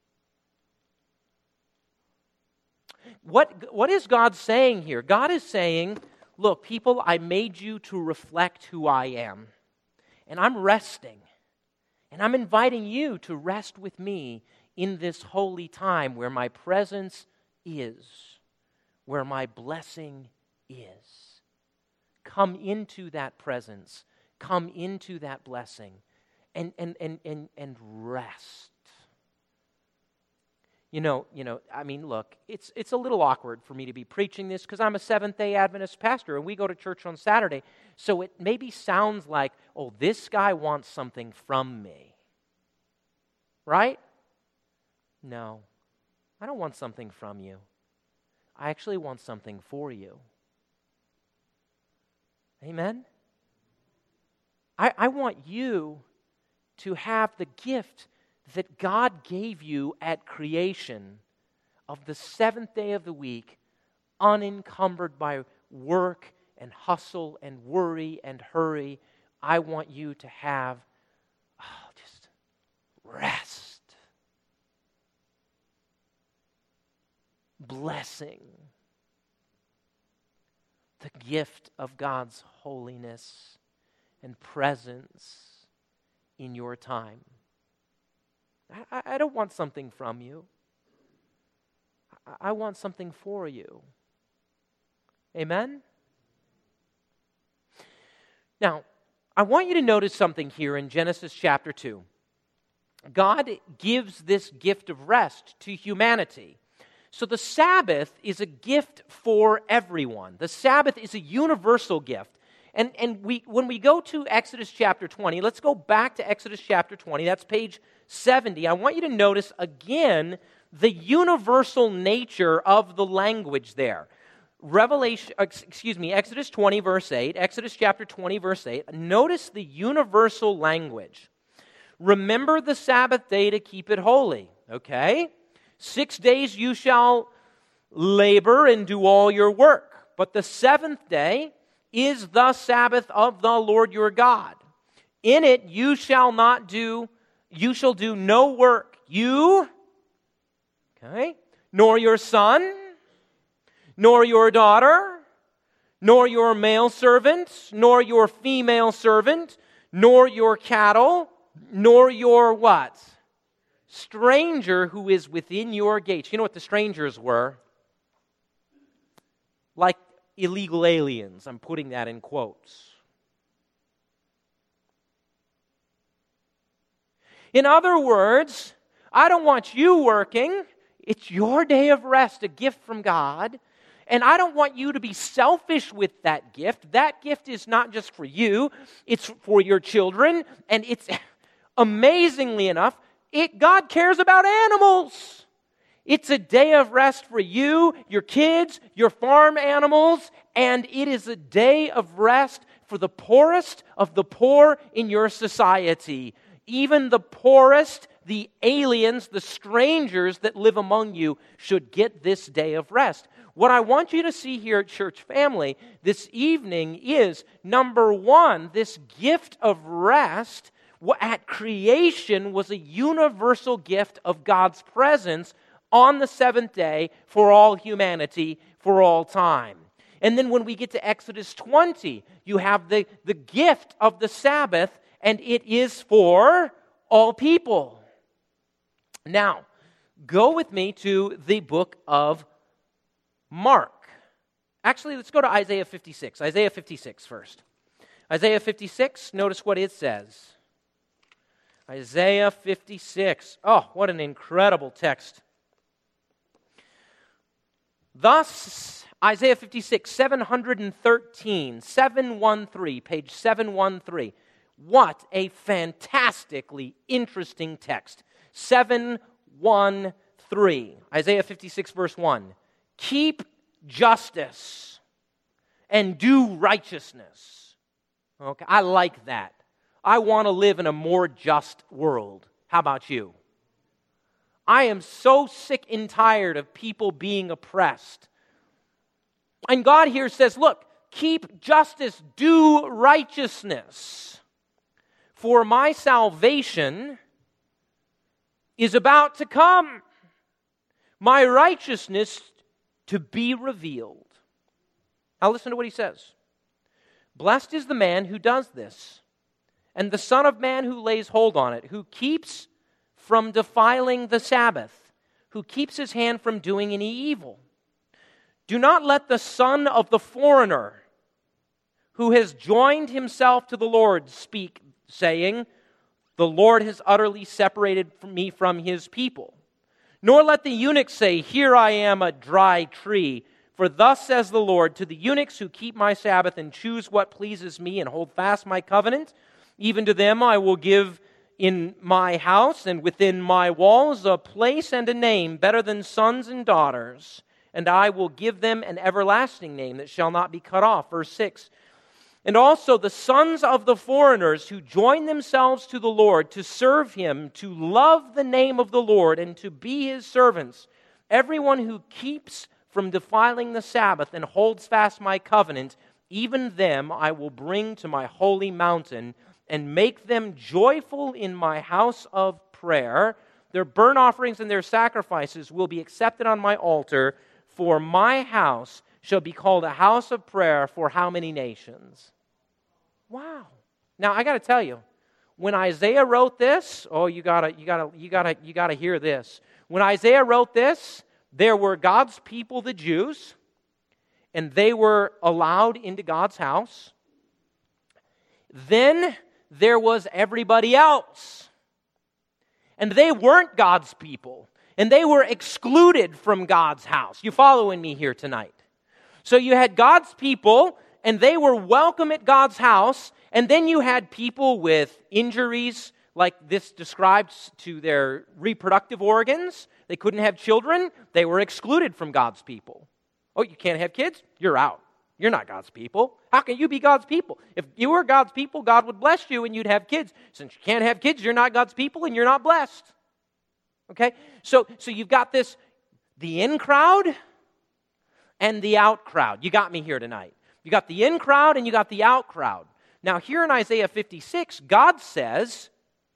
What, what is God saying here? God is saying, look, people, I made you to reflect who I am. And I'm resting. And I'm inviting you to rest with me in this holy time where my presence is, where my blessing is. Come into that presence. Come into that blessing and, and, and, and, and rest. You know, you know, I mean, look, it's it's a little awkward for me to be preaching this because I'm a Seventh-day Adventist pastor and we go to church on Saturday. So it maybe sounds like, oh, this guy wants something from me. Right? No, I don't want something from you. I actually want something for you. Amen? I, I want you to have the gift that God gave you at creation of the seventh day of the week, unencumbered by work and hustle and worry and hurry. I want you to have oh, just rest, blessing, the gift of God's holiness and presence in your time. I, I don't want something from you. I, I want something for you. Amen? Now, I want you to notice something here in Genesis chapter two. God gives this gift of rest to humanity. So the Sabbath is a gift for everyone. The Sabbath is a universal gift. And, and we when we go to Exodus chapter twenty, let's go back to Exodus chapter twenty. That's page seventy. I want you to notice again the universal nature of the language there. Revelation, excuse me, Exodus twenty, verse eight. Exodus chapter twenty, verse eight. Notice the universal language. Remember the Sabbath day to keep it holy. Okay? Six days you shall labor and do all your work. But the seventh day is the Sabbath of the Lord your God. In it you shall not do, you shall do no work. You, okay, nor your son, nor your daughter, nor your male servant, nor your female servant, nor your cattle, nor your what? Stranger who is within your gates. You know what the strangers were? Like illegal aliens. I'm putting that in quotes. In other words, I don't want you working. It's your day of rest, a gift from God. And I don't want you to be selfish with that gift. That gift is not just for you. It's for your children. And it's, amazingly enough, it God cares about animals. It's a day of rest for you, your kids, your farm animals, and it is a day of rest for the poorest of the poor in your society. Even the poorest, the aliens, the strangers that live among you should get this day of rest. What I want you to see here at Church Family this evening is, number one, this gift of rest at creation was a universal gift of God's presence on the seventh day for all humanity, for all time. And then when we get to Exodus twenty, you have the, the gift of the Sabbath, and it is for all people. Now, go with me to the book of Mark. Actually, let's go to Isaiah fifty-six. Isaiah fifty-six first. Isaiah fifty-six, notice what it says. Isaiah fifty-six. Oh, what an incredible text. Thus, Isaiah fifty-six, seven thirteen, seven thirteen, page seven thirteen. What a fantastically interesting text. seven thirteen, Isaiah fifty-six, verse one. Keep justice and do righteousness. Okay, I like that. I want to live in a more just world. How about you? I am so sick and tired of people being oppressed. And God here says, look, keep justice, do righteousness. For my salvation is about to come. My righteousness to be revealed. Now listen to what he says. Blessed is the man who does this, and the Son of Man who lays hold on it, who keeps from defiling the Sabbath, who keeps his hand from doing any evil. Do not let the son of the foreigner who has joined himself to the Lord speak, saying, the Lord has utterly separated me from his people. Nor let the eunuch say, here I am a dry tree. For thus says the Lord, to the eunuchs who keep my Sabbath and choose what pleases me and hold fast my covenant, even to them I will give in my house and within my walls a place and a name better than sons and daughters, and I will give them an everlasting name that shall not be cut off. Verse six. And also the sons of the foreigners who join themselves to the Lord to serve Him, to love the name of the Lord, and to be His servants. Everyone who keeps from defiling the Sabbath and holds fast my covenant, even them I will bring to my holy mountain and make them joyful in my house of prayer. Their burnt offerings and their sacrifices will be accepted on my altar, for my house shall be called a house of prayer for how many nations? Wow. Now I got to tell you, when Isaiah wrote this, oh, you got to you got to you got to you got to hear this. When Isaiah wrote this, there were God's people, the Jews, and they were allowed into God's house. Then there was everybody else. And they weren't God's people, and they were excluded from God's house. You following me here tonight? So you had God's people, and they were welcome at God's house, and then you had people with injuries like this described to their reproductive organs. They couldn't have children. They were excluded from God's people. Oh, you can't have kids? You're out. You're not God's people. How can you be God's people? If you were God's people, God would bless you and you'd have kids. Since you can't have kids, you're not God's people and you're not blessed. Okay? So, so you've got this, the in crowd and the out crowd. You got me here tonight. You got the in crowd and you got the out crowd. Now here in Isaiah fifty-six, God says,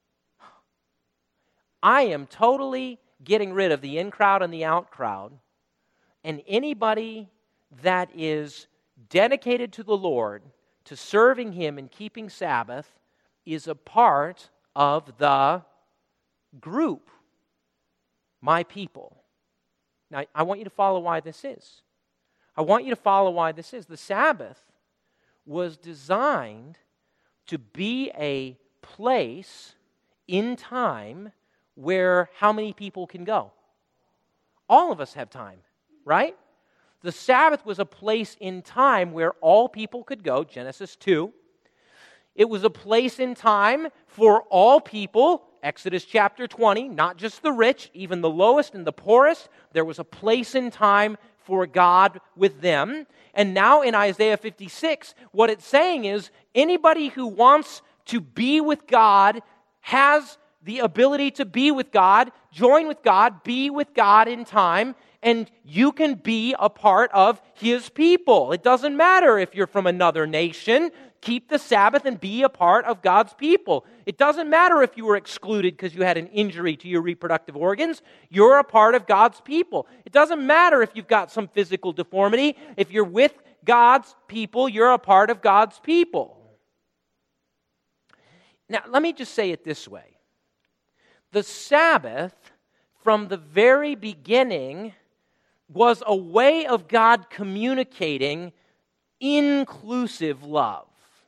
I am totally getting rid of the in crowd and the out crowd, and anybody that is dedicated to the Lord, to serving Him and keeping Sabbath, is a part of the group, my people. Now, I want you to follow why this is. I want you to follow why this is. The Sabbath was designed to be a place in time where how many people can go? All of us have time, right? The Sabbath was a place in time where all people could go, Genesis two. It was a place in time for all people, Exodus chapter twenty, not just the rich, even the lowest and the poorest. There was a place in time for God with them. And now in Isaiah fifty-six, what it's saying is anybody who wants to be with God has the ability to be with God, join with God, be with God in time, and you can be a part of His people. It doesn't matter if you're from another nation. Keep the Sabbath and be a part of God's people. It doesn't matter if you were excluded because you had an injury to your reproductive organs. You're a part of God's people. It doesn't matter if you've got some physical deformity. If you're with God's people, you're a part of God's people. Now, let me just say it this way. The Sabbath, from the very beginning, was a way of God communicating inclusive love.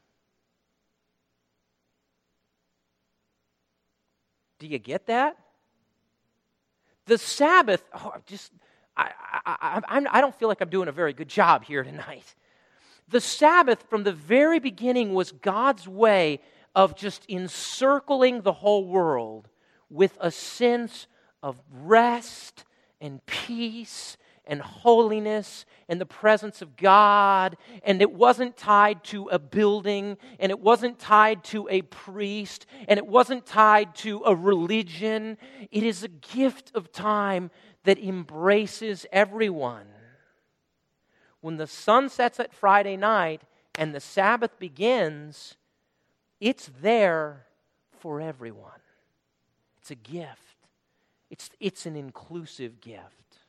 Do you get that? The Sabbath, oh, just I, I, I, I don't feel like I'm doing a very good job here tonight. The Sabbath, from the very beginning, was God's way of just encircling the whole world with a sense of rest and peace and holiness and the presence of God. And it wasn't tied to a building, and it wasn't tied to a priest, and it wasn't tied to a religion. It is a gift of time that embraces everyone. When the sun sets at Friday night and the Sabbath begins, it's there for everyone. It's a gift. It's, it's an inclusive gift.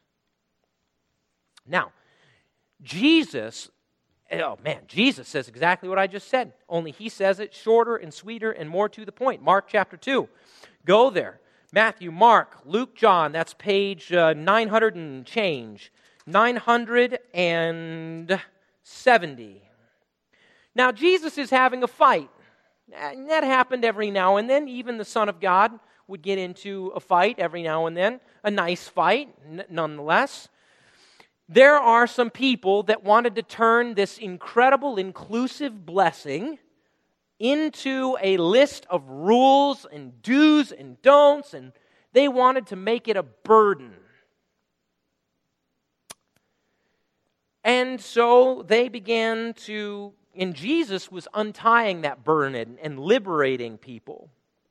Now, Jesus, oh man, Jesus says exactly what I just said, only He says it shorter and sweeter and more to the point. Mark chapter two. Go there. Matthew, Mark, Luke, John, that's page uh, nine hundred and change. nine hundred seventy. Now, Jesus is having a fight. And that happened every now and then. Even the Son of God would get into a fight every now and then, a nice fight n- nonetheless. There are some people that wanted to turn this incredible inclusive blessing into a list of rules and do's and don'ts, and they wanted to make it a burden. And so they began to, and Jesus was untying that burden and liberating people.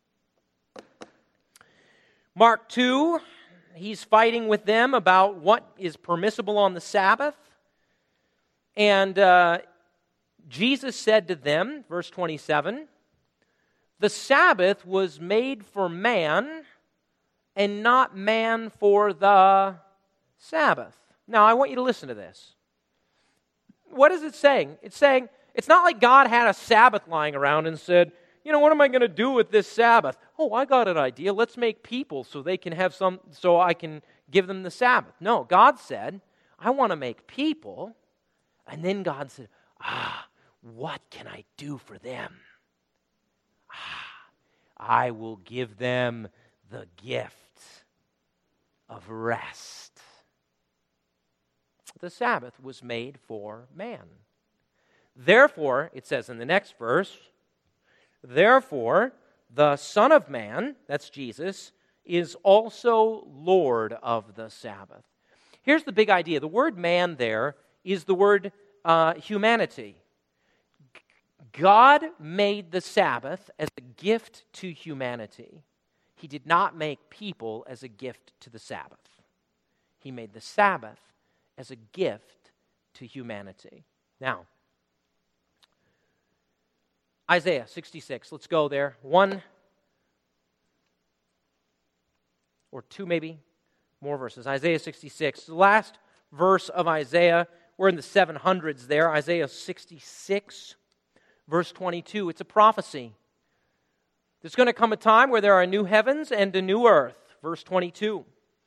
Mark two, he's fighting with them about what is permissible on the Sabbath. And uh, Jesus said to them, verse twenty-seven, "The Sabbath was made for man, and not man for the Sabbath." Now, I want you to listen to this. What is it saying? It's saying, it's not like God had a Sabbath lying around and said, you know, what am I going to do with this Sabbath? Oh, I got an idea. Let's make people so they can have some, so I can give them the Sabbath. No, God said, I want to make people. And then God said, ah, what can I do for them? Ah, I will give them the gift of rest. The Sabbath was made for man. Therefore, it says in the next verse, therefore, the Son of Man, that's Jesus, is also Lord of the Sabbath. Here's the big idea. The word man there is the word uh, humanity. God made the Sabbath as a gift to humanity. He did not make people as a gift to the Sabbath. He made the Sabbath as a gift to humanity. Now, Isaiah sixty-six, let's go there. One or two maybe more verses. Isaiah sixty-six, the last verse of Isaiah. We're in the seven hundreds there. Isaiah sixty-six, verse twenty-two. It's a prophecy. There's going to come a time where there are new heavens and a new earth. Verse twenty-two.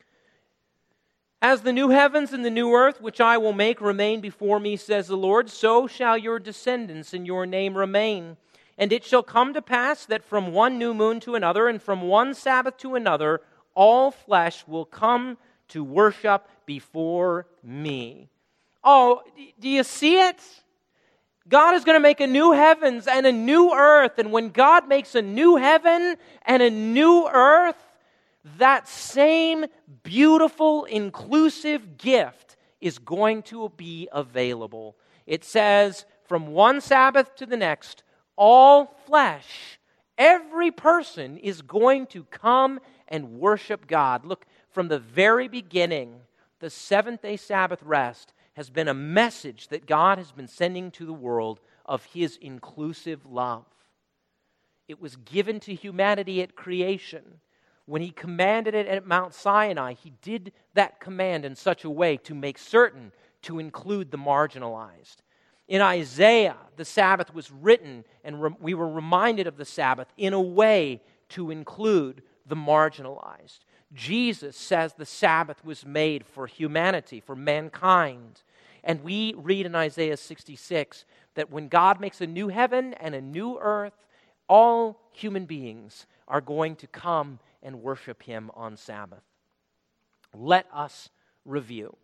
As the new heavens and the new earth, which I will make remain before me, says the Lord, so shall your descendants and your name remain. And it shall come to pass that from one new moon to another, and from one Sabbath to another, all flesh will come to worship before me. Oh, do you see it? God is going to make a new heavens and a new earth. And when God makes a new heaven and a new earth, that same beautiful, inclusive gift is going to be available. It says, from one Sabbath to the next, all flesh, every person is going to come and worship God. Look, from the very beginning, the seventh-day Sabbath rest has been a message that God has been sending to the world of His inclusive love. It was given to humanity at creation. When He commanded it at Mount Sinai, He did that command in such a way to make certain to include the marginalized. In Isaiah, the Sabbath was written, and re- we were reminded of the Sabbath in a way to include the marginalized. Jesus says the Sabbath was made for humanity, for mankind. And we read in Isaiah sixty-six that when God makes a new heaven and a new earth, all human beings are going to come and worship Him on Sabbath. Let us review.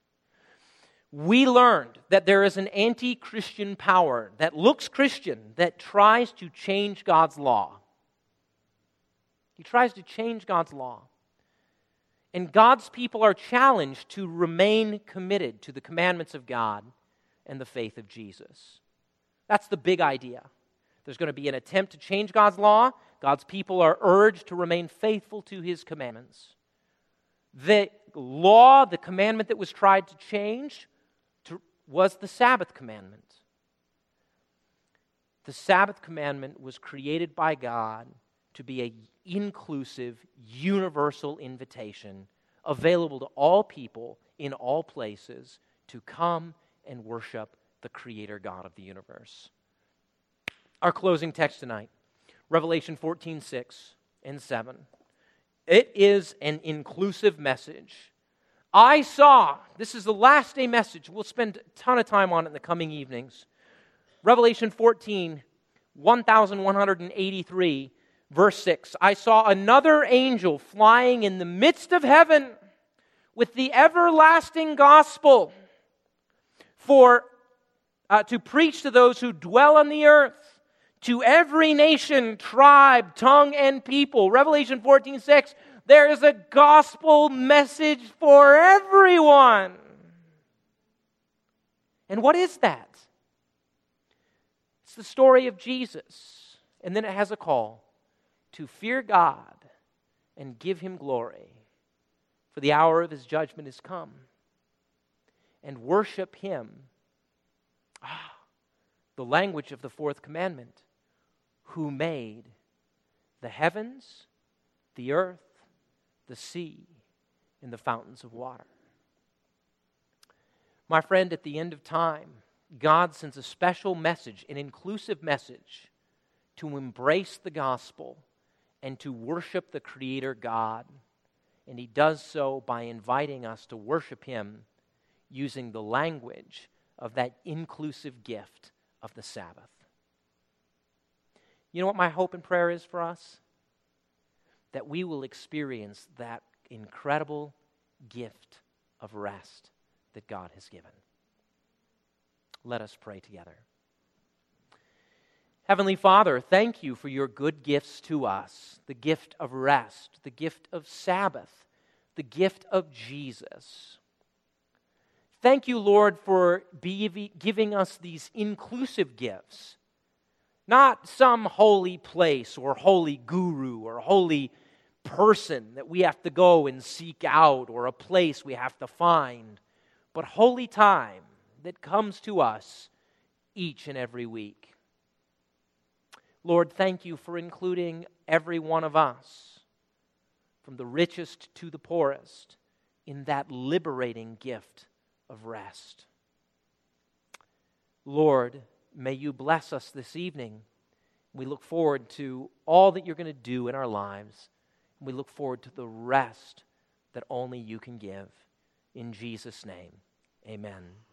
We learned that there is an anti-Christian power that looks Christian, that tries to change God's law. He tries to change God's law. And God's people are challenged to remain committed to the commandments of God and the faith of Jesus. That's the big idea. There's going to be an attempt to change God's law. God's people are urged to remain faithful to His commandments. The law, the commandment that was tried to change, to, was the Sabbath commandment. The Sabbath commandment was created by God to be an inclusive, universal invitation available to all people in all places to come and worship the Creator God of the universe. Our closing text tonight, Revelation fourteen, six and seven. It is an inclusive message. I saw, this is the last day message. We'll spend a ton of time on it in the coming evenings. Revelation fourteen, one thousand one hundred eighty-three, Verse six, I saw another angel flying in the midst of heaven with the everlasting gospel for uh, to preach to those who dwell on the earth, to every nation, tribe, tongue, and people. Revelation fourteen six, there is a gospel message for everyone. And what is that? It's the story of Jesus. And then it has a call to fear God and give Him glory, for the hour of His judgment is come, and worship Him. Ah, the language of the fourth commandment. Who made the heavens, the earth, the sea, and the fountains of water. My friend, at the end of time, God sends a special message, an inclusive message, to embrace the gospel and to worship the Creator God. And He does so by inviting us to worship Him using the language of that inclusive gift of the Sabbath. You know what my hope and prayer is for us? That we will experience that incredible gift of rest that God has given. Let us pray together. Heavenly Father, thank You for Your good gifts to us, the gift of rest, the gift of Sabbath, the gift of Jesus. Thank You, Lord, for be, giving us these inclusive gifts. Not some holy place or holy guru or holy person that we have to go and seek out or a place we have to find, but holy time that comes to us each and every week. Lord, thank You for including every one of us, from the richest to the poorest, in that liberating gift of rest. Lord, may You bless us this evening. We look forward to all that You're going to do in our lives. We look forward to the rest that only You can give. In Jesus' name, amen.